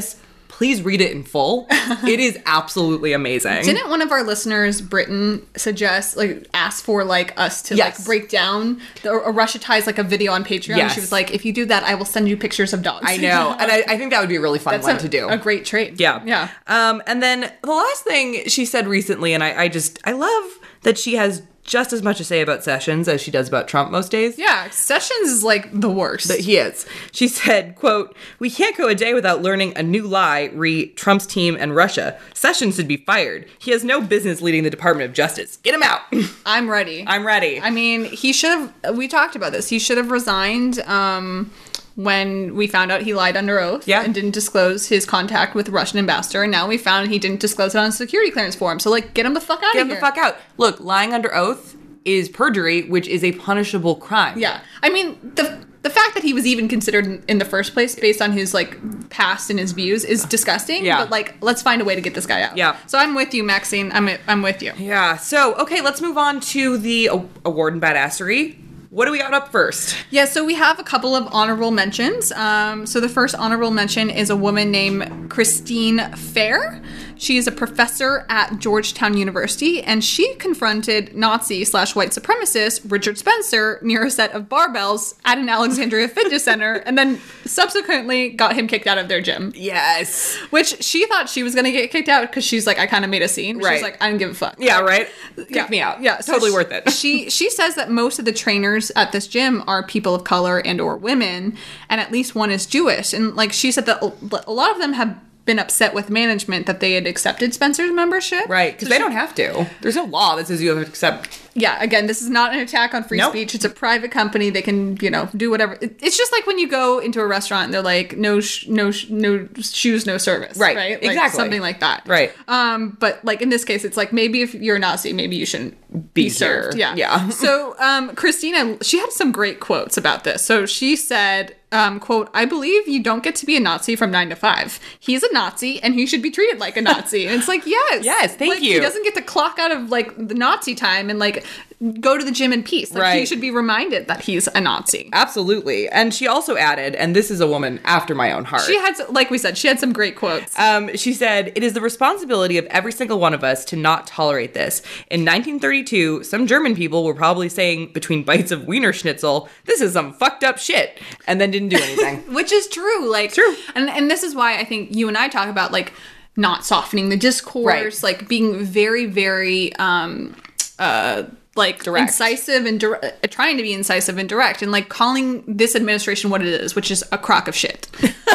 please read it in full. It is absolutely amazing. Didn't one of our listeners, Britain, suggest, like, ask for, like, us to, Yes. like, break down the, or Russiatize, like, a video on Patreon? Yes. She was like, if you do that, I will send you pictures of dogs. I know. And I, I think that would be a really fun That's one a, to do. a great trade. Yeah. Yeah. Um, and then the last thing she said recently, and I, I just, I love that she has just as much to say about Sessions as she does about Trump most days. Yeah, Sessions is, like, the worst. But he is. She said, quote, "We can't go a day without learning a new lie re Trump's team and Russia. Sessions should be fired. He has no business leading the Department of Justice. Get him out." I'm ready. I'm ready. I mean, he should have, we talked about this, he should have resigned um, when we found out he lied under oath Yeah. and didn't disclose his contact with the Russian ambassador, and now we found he didn't disclose it on a security clearance form. So, like, get him the fuck out Get of him here. the fuck out. Look, lying under oath is perjury, which is a punishable crime. Yeah. I mean, the the fact that he was even considered in, in the first place based on his, like, past and his views is disgusting. Yeah. But, like, let's find a way to get this guy out. Yeah. So I'm with you, Maxine. I'm, I'm with you. Yeah. So, okay, let's move on to the a- award and badassery. What do we got up first? Yeah, so we have a couple of honorable mentions. Um, so the first honorable mention is a woman named Christine Fair. She is a professor at Georgetown University, and she confronted Nazi slash white supremacist Richard Spencer near a set of barbells at an Alexandria Fitness Center, and then subsequently got him kicked out of their gym. Yes. Which she thought she was going to get kicked out because she's like, I kind of made a scene. Right. She's like, I don't give a fuck. Yeah, right? Kick Yeah. me out. Yeah, so Totally she- worth it. she she says that most of the trainers at this gym are people of color and or women, and at least one is Jewish. And like she said that a lot of them have been upset with management that they had accepted Spencer's membership. Right, because So they she- don't have to. There's no law that says you have to accept. Yeah, again, this is not an attack on free Nope. speech. It's a private company. They can, you know, do whatever. It- It's just like when you go into a restaurant and they're like, no, sh- no, sh- no shoes, no service. Right, Right. Like, exactly. Something like that. Right. Um, but like in this case, it's like maybe if you're a Nazi, maybe you shouldn't Be be, served. here. Yeah. Yeah. So um, Christina, she had some great quotes about this. So she said, um, quote, "I believe you don't get to be a Nazi from nine to five. He's a Nazi and he should be treated like a Nazi." And it's like, yes. Yes, thank Like, you. He doesn't get to clock out of like the Nazi time and like go to the gym in peace. Like he Right. should be reminded that he's a Nazi. Absolutely. And she also added, and this is a woman after my own heart. She had, like we said, she had some great quotes. Um, she said, "It is the responsibility of every single one of us to not tolerate this. In nineteen thirty-two, some German people were probably saying between bites of Wiener Schnitzel, this is some fucked up shit, and then didn't do anything." Which is true. Like, True. And, and this is why I think you and I talk about, like, not softening the discourse, Right. like, being very, very, um, uh, like, Direct. incisive and dir- uh, trying to be incisive and direct, and, like, calling this administration what it is, which is a crock of shit.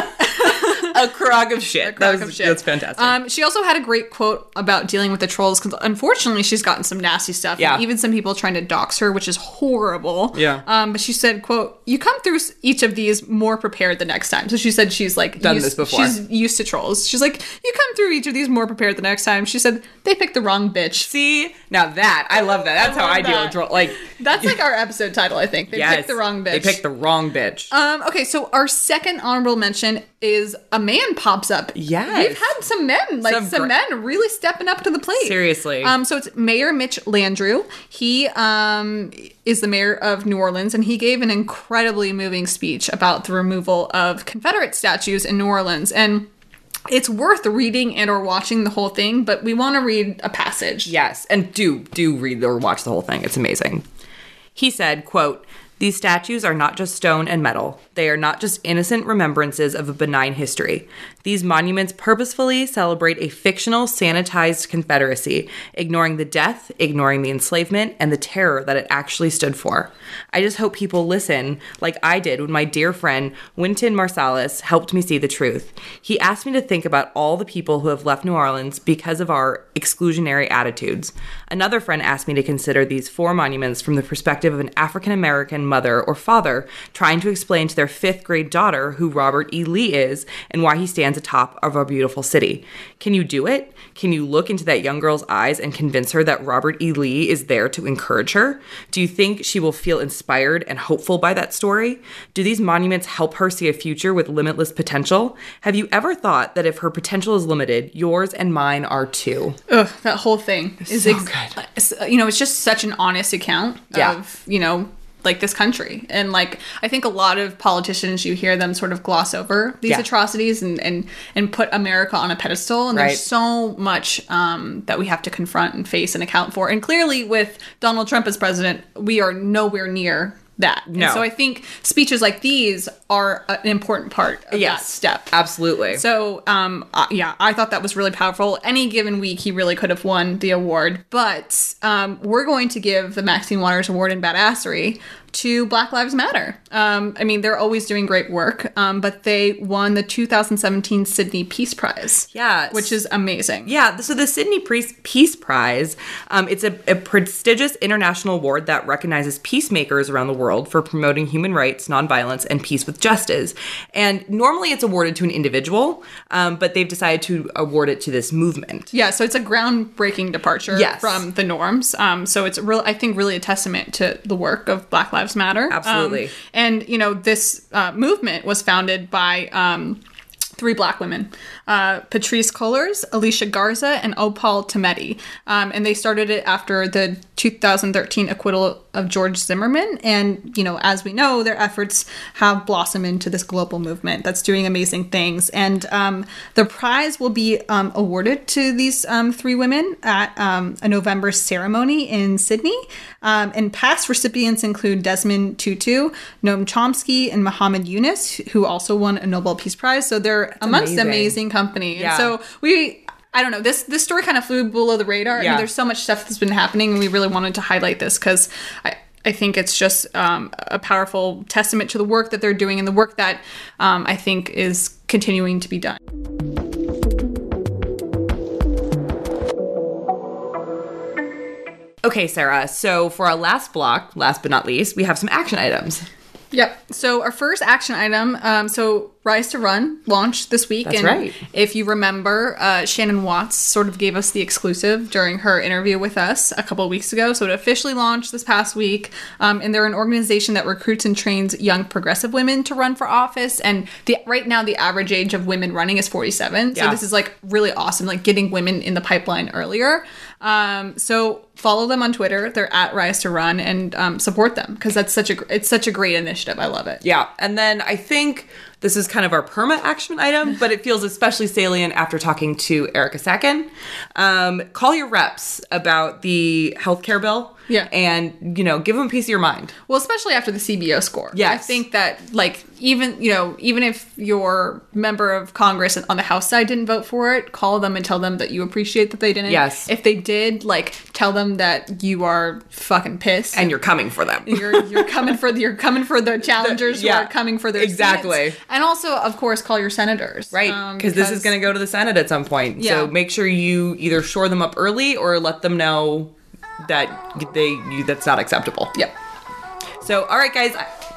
A crock of shit. A crock that was, of shit. That's fantastic. Um, she also had a great quote about dealing with the trolls, because unfortunately she's gotten some nasty stuff. Yeah. And even some people trying to dox her, which is horrible. Yeah. Um, but she said, quote, "You come through s- each of these more prepared the next time." So she said she's like Done used, this before. She's used to trolls. She's like, "You come through each of these more prepared the next time." She said, "They picked the wrong bitch." See? Now that, I love that. That's I how love I deal that. with troll. Like, That's like our episode title, I think. They yes, picked the wrong bitch. They picked the wrong bitch. Um, okay, so our second honorable mention is a man pops up. Yes. We've had some men, like Some some, gr- men really stepping up to the plate. Seriously. Um, so it's Mayor Mitch Landrieu. He um is the mayor of New Orleans, and he gave an incredibly moving speech about the removal of Confederate statues in New Orleans. And it's worth reading and or watching the whole thing, but we want to read a passage. Yes, and do do read or watch the whole thing. It's amazing. He said, quote, "These statues are not just stone and metal. They are not just innocent remembrances of a benign history. These monuments purposefully celebrate a fictional, sanitized Confederacy, ignoring the death, ignoring the enslavement, and the terror that it actually stood for. I just hope people listen like I did when my dear friend Wynton Marsalis helped me see the truth. He asked me to think about all the people who have left New Orleans because of our exclusionary attitudes. Another friend asked me to consider these four monuments from the perspective of an African-American mother or father trying to explain to their fifth grade daughter who Robert E. Lee is and why he stands atop of our beautiful city. Can you do it? Can you look into that young girl's eyes and convince her that Robert E. Lee is there to encourage her? Do you think she will feel inspired and hopeful by that story? Do these monuments help her see a future with limitless potential? Have you ever thought that if her potential is limited, yours and mine are too?" Ugh, that whole thing is so ex- you know, it's just such an honest account Yeah. of, you know, like this country. And like I think a lot of politicians, you hear them sort of gloss over these Yeah. atrocities and and and put America on a pedestal, and Right. there's so much um that we have to confront and face and account for. And clearly with Donald Trump as president, we are nowhere near that. No. And so I think speeches like these are an important part of Yes. that step. Absolutely. So, um, uh, yeah, I thought that was really powerful. Any given week, he really could have won the award. But um, we're going to give the Maxine Waters Award in Badassery to Black Lives Matter. Um, I mean, they're always doing great work, um, but they won the two thousand seventeen Sydney Peace Prize. Yeah. Which is amazing. Yeah, so the Sydney Peace Peace Prize, um, it's a, a prestigious international award that recognizes peacemakers around the world for promoting human rights, nonviolence, and peace with justice. And normally it's awarded to an individual, um, but they've decided to award it to this movement. Yeah, so it's a groundbreaking departure Yes. from the norms. Um, so it's real, I think, really a testament to the work of Black Lives Matter. Absolutely. Um, and you know, this uh, movement was founded by um, three Black women: uh, Patrisse Cullors, Alicia Garza, and Opal Tometi. Um, and they started it after the two thousand thirteen acquittal of George Zimmerman. And you know, as we know, their efforts have blossomed into this global movement that's doing amazing things. And um, the prize will be um, awarded to these um, three women at um, a November ceremony in Sydney. Um, and past recipients include Desmond Tutu, Noam Chomsky, and Muhammad Yunus, who also won a Nobel Peace Prize. So they're amongst amazing. amazing company. Yeah. And so we... I don't know. This this story kind of flew below the radar. I Yeah. mean, there's so much stuff that's been happening, and we really wanted to highlight this because I, I think it's just um, a powerful testament to the work that they're doing and the work that um, I think is continuing to be done. Okay, Sarah, so for our last block, last but not least, we have some action items. Yep. So our first action item, um, so Rise to Run launched this week. That's and right. If you remember, uh, Shannon Watts sort of gave us the exclusive during her interview with us a couple of weeks ago. So it officially launched this past week. Um, and they're an organization that recruits and trains young progressive women to run for office. And the right now, the average age of women running is forty-seven. So Yeah. this is like really awesome, like getting women in the pipeline earlier. Um, so follow them on Twitter. They're at Rise to Run, and um, support them because that's such a gr- it's such a great initiative. I love it. Yeah, and then I think this is kind of our perma action item, but it feels especially salient after talking to Erica Sacken. Um, call your reps about the healthcare bill. Yeah. And, you know, give them a piece of your mind. Well, especially after the C B O score. Yes. I think that, like, even, you know, even if your member of Congress on the House side didn't vote for it, call them and tell them that you appreciate that they didn't. Yes. If they did, like, tell them that you are fucking pissed. And you're coming for them. you're you're coming for the, you're coming for the challengers yeah. who are coming for their Exactly. seats. And also, of course, call your senators. Right, Um, because this is going to go to the Senate at some point. Yeah. So make sure you either shore them up early or let them know that they you, that's not acceptable. Yep. So, all right, guys,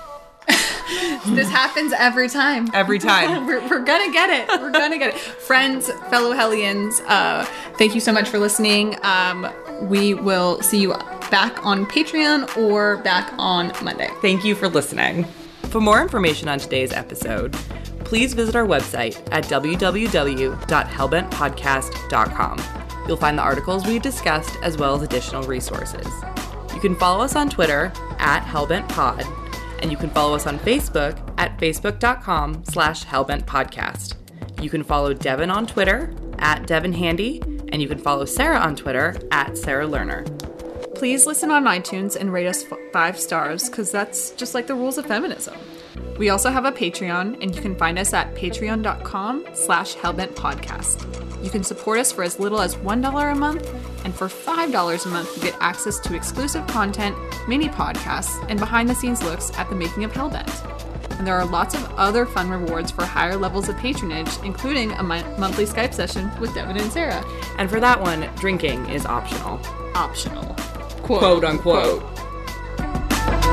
This happens every time. every time. We're, we're gonna get it. We're gonna get it. Friends, fellow Hellions, uh, thank you so much for listening. Um, we will see you back on Patreon or back on Monday. Thank you for listening. For more information on today's episode, please visit our website at w w w dot hellbent podcast dot com. You'll find the articles we've discussed as well as additional resources. You can follow us on Twitter at hellbentpod, and you can follow us on Facebook at facebook.com slash hellbentpodcast. You can follow Devin on Twitter at Devin Handy, and you can follow Sarah on Twitter at Sarah Lerner. Please listen on iTunes and rate us f- five stars, because that's just like the rules of feminism. We also have a Patreon, and you can find us at patreon.com slash hellbentpodcast. You can support us for as little as one dollar a month, and for five dollars a month, you get access to exclusive content, mini podcasts, and behind-the-scenes looks at the making of Hellbent. And there are lots of other fun rewards for higher levels of patronage, including a mon- monthly Skype session with Devin and Sarah. And for that one, drinking is optional. Optional. Quote unquote.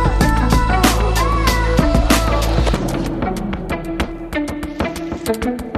Quote.